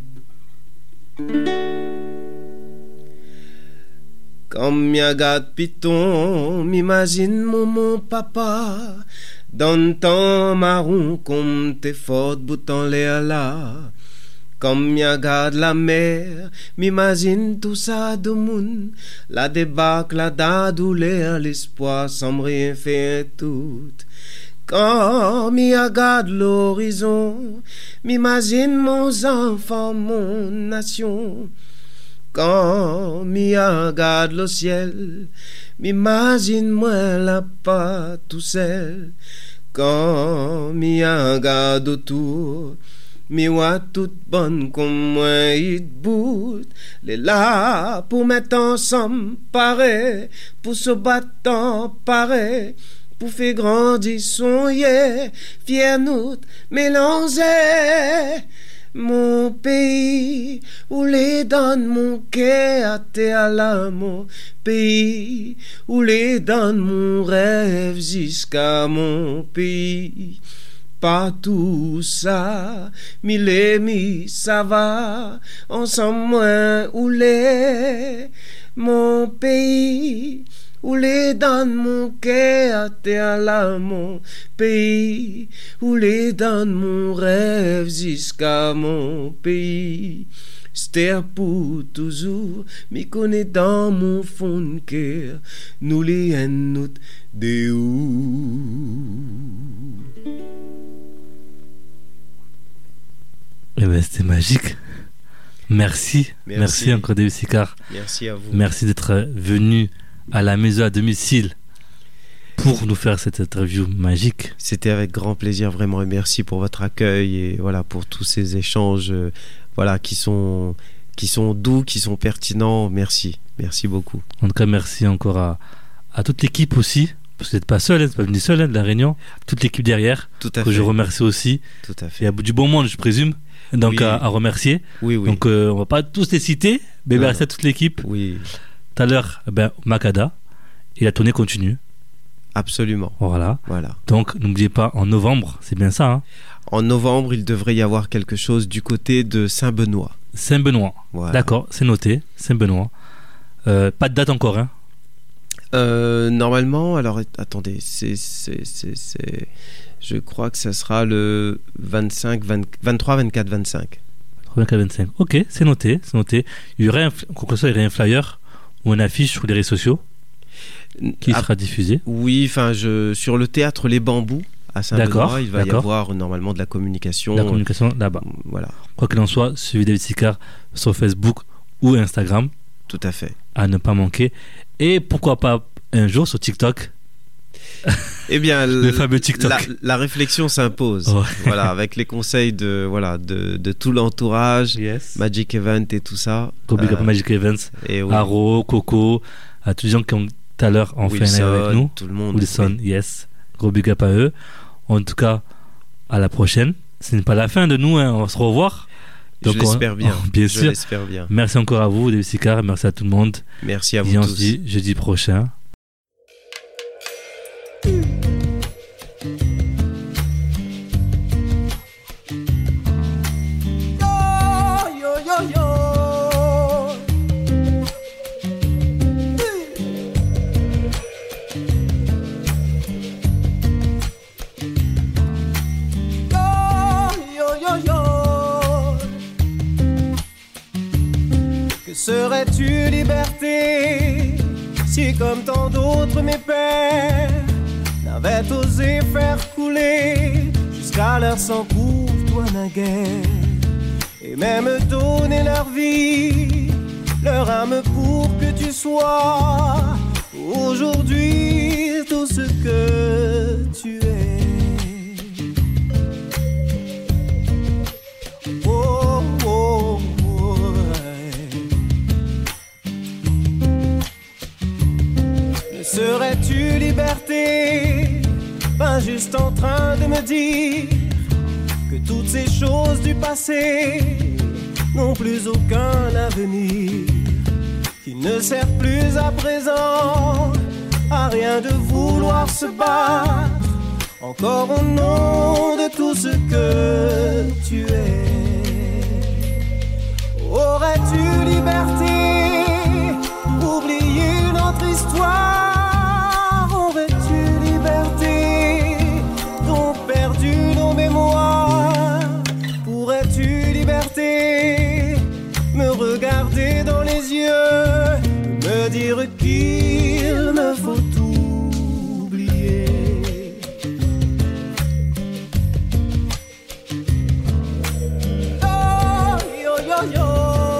Comme y a garde piton, m'imagine mon, mon papa. Dans ton marron, comme t'es forte, bouton l'air là. Comme y a garde la mer, m'imagine tout ça de monde. La débâcle, la da douleur, l'espoir sans rien faire tout. Quand m'y regarde l'horizon, m'imagine mon enfant, mon nation. Quand m'y regarde le ciel, m'imagine moi la pas tout seul. Quand m'y regarde autour, m'y vois toute bonne comme moi il bout. Les là pour mettre ensemble pareil, pour se battre pareil. Pour faire grandir son yé, fier nous mélanger. Mon pays, où les donne mon cœur à terre là, mon pays, où les donne mon rêve jusqu'à mon pays. Pas tout ça, mille et mi, ça va, ensemble moins où les, mon pays. Où les donne mon cœur à terre là, mon pays. Où les donne mon rêve jusqu'à mon pays. C'était pour toujours, m'y connaît dans mon fond de cœur. Nous les haines de où. Eh ben, c'était magique. Merci. Merci. Merci encore, David Sicard. Merci à vous. Merci d'être venu à la maison à domicile pour nous faire cette interview magique. C'était avec grand plaisir, vraiment, et merci pour votre accueil et voilà, pour tous ces échanges euh, voilà, qui sont, qui sont doux, qui sont pertinents. Merci, merci beaucoup. En tout cas, merci encore à, à toute l'équipe aussi, parce que vous n'êtes pas seul, vous n'êtes pas venu seul hein, de la Réunion, toute l'équipe derrière, Tout à que fait. je remercie aussi. Tout à Il fait. y a du bon monde, je présume, donc Oui. à, à remercier. Oui, oui. Donc euh, on ne va pas tous les citer, mais Non, merci non. à toute l'équipe. Oui, Tout à l'heure, eh ben, Makada, et la tournée continue. absolument. Voilà. Voilà. Donc n'oubliez pas, en novembre, c'est bien ça, hein, En novembre, il devrait y avoir quelque chose du côté de Saint-Benoît. Saint-Benoît. Voilà. D'accord, c'est noté, Saint-Benoît. Euh, pas de date encore, hein. Euh, normalement, alors attendez, c'est, c'est, c'est, c'est, je crois que ça sera le vingt-cinq, vingt, vingt-trois, vingt-quatre, vingt-cinq. vingt-quatre vingt-cinq. Ok, c'est noté, c'est noté. Il y aurait un, en quelque sorte, il y aurait un flyer ou une affiche sur les réseaux sociaux qui Ah, sera diffusée. Oui, enfin, je, sur le théâtre Les Bambous à D'accord, Saint-Benoît, il va y d'accord. avoir normalement de la communication. La communication là-bas. Voilà, Quoi qu'il en soit, suivez David Sicard sur Facebook ou Instagram tout à fait. à ne pas manquer. Et pourquoi pas un jour sur TikTok. Eh bien, Le fameux TikTok. La, la réflexion s'impose. Ouais. Voilà, avec les conseils de voilà de, de tout l'entourage, Yes. Magic Event et tout ça. Gros big up Euh, Magic Events, et oui, Aro, Coco, à tous les gens qui ont tout à l'heure en fait un live avec Wilson, nous. tout le monde. Wilson, oui. yes. Gros big up à eux. En tout cas, à la prochaine. Ce n'est pas la fin de nous, hein. On va se revoir. Donc, je l'espère bien. Oh, bien je sûr. l'espère bien. Merci encore à vous, David Sicard. Merci à tout le monde. Merci à vous Et on tous. se dit jeudi prochain. Yo, yo, yo. Que serais-tu, liberté, si comme tant d'autres mes pères n'avaient osé faire couler jusqu'à leur sang pour toi naguère, et même donner leur vie, leur âme pour que tu sois aujourd'hui tout ce que tu es. Oh, oh, oh, ne serais-tu, liberté, pas juste en train de me dire que toutes ces choses du passé n'ont plus aucun avenir, qu'il ne sert plus à présent à rien de vouloir se battre encore au nom de tout ce que tu es. Aurais-tu, liberté, oublié notre histoire? Aurais-tu, liberté, donc perdu nos mémoires? Pourrais-tu, liberté, me regarder dans les yeux, me dire qu'il me faut oublier? Oh, yo, yo, yo.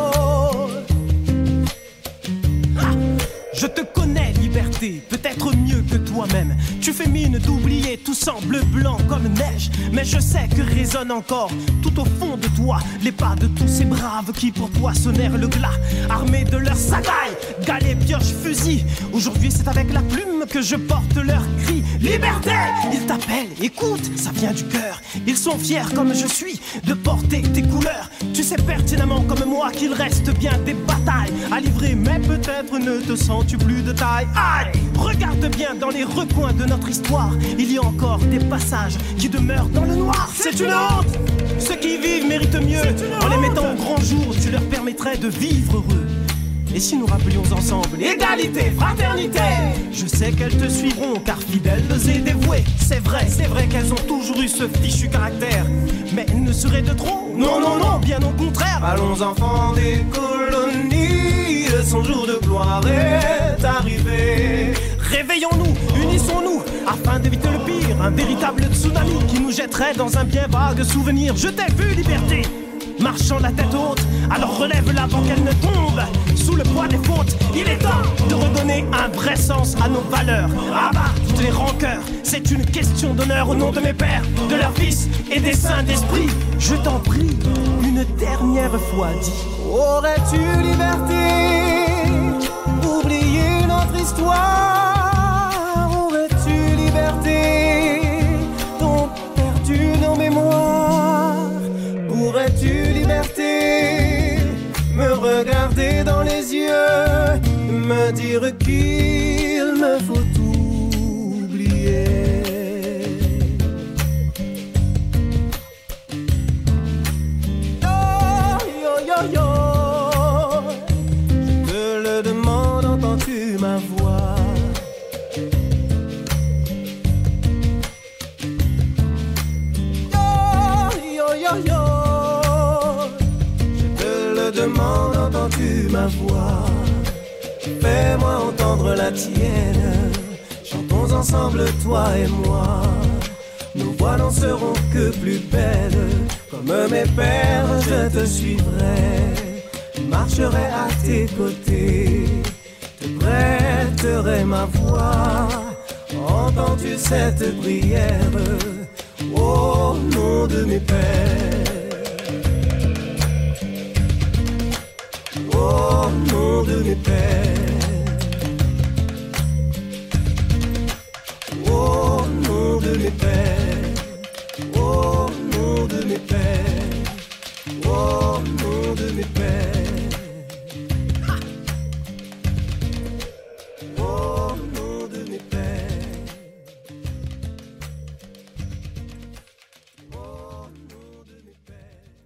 Ha! Je te connais, liberté, peut-être mieux que toi-même. Tu fais mine d'oublier, tout semble blanc comme neige. Mais je sais que résonne encore, tout au fond de toi, les pas de tous ces braves qui pour toi sonnèrent le glas, armés de leurs sagailles, galets, pioches, fusils. Aujourd'hui c'est avec la plume que je porte leur cri. Liberté! Ils t'appellent, écoute, ça vient du cœur. Ils sont fiers comme je suis de porter tes couleurs. Tu sais pertinemment comme moi qu'il reste bien des batailles à livrer, mais peut-être ne te sens-tu plus de taille. Aïe! Regarde bien dans les recoins de notre histoire, il y a encore des passages qui demeurent dans le noir. C'est une honte! Ceux qui vivent méritent mieux. En les mettant au grand jour, tu leur permettrais de vivre heureux. Et si nous rappelions ensemble égalité, fraternité? Je sais qu'elles te suivront car fidèles et dévouées. C'est vrai, c'est vrai qu'elles ont toujours eu ce fichu caractère. Mais il ne serait de trop? Non, non, non, bien au contraire. Allons enfants des colonies, son jour de gloire est arrivé. Réveillons-nous, unissons-nous, afin d'éviter le pire, un véritable tsunami qui nous jetterait dans un bien vague souvenir. Je t'ai vu, liberté, marchant la tête haute, alors relève-la avant qu'elle ne tombe sous le poids des fautes. Il est temps de redonner un vrai sens à nos valeurs. Abat toutes les rancœurs, c'est une question d'honneur au nom de mes pères, de leurs fils et des saints d'esprit. Je t'en prie, une dernière fois, dis: aurais-tu, liberté, oublié notre histoire? Aurais-tu, liberté, donc perdu nos mémoires? Pourrais-tu, liberté, me regarder dans les yeux, me dire qu'il me faut oublier? Oh, yo, yo, yo. Je te le demande, entends-tu ma voix? Yo, yo, yo. Demande, entends-tu ma voix? Fais-moi entendre la tienne. Chantons ensemble, toi et moi. Nos voix n'en seront que plus belles. Comme mes pères, je te suivrai, marcherai à tes côtés, te prêterai ma voix. Entends-tu cette prière au nom de mes pères? Au nom de mes pères, au nom de mes pères, au nom de mes pères, au nom mes peines.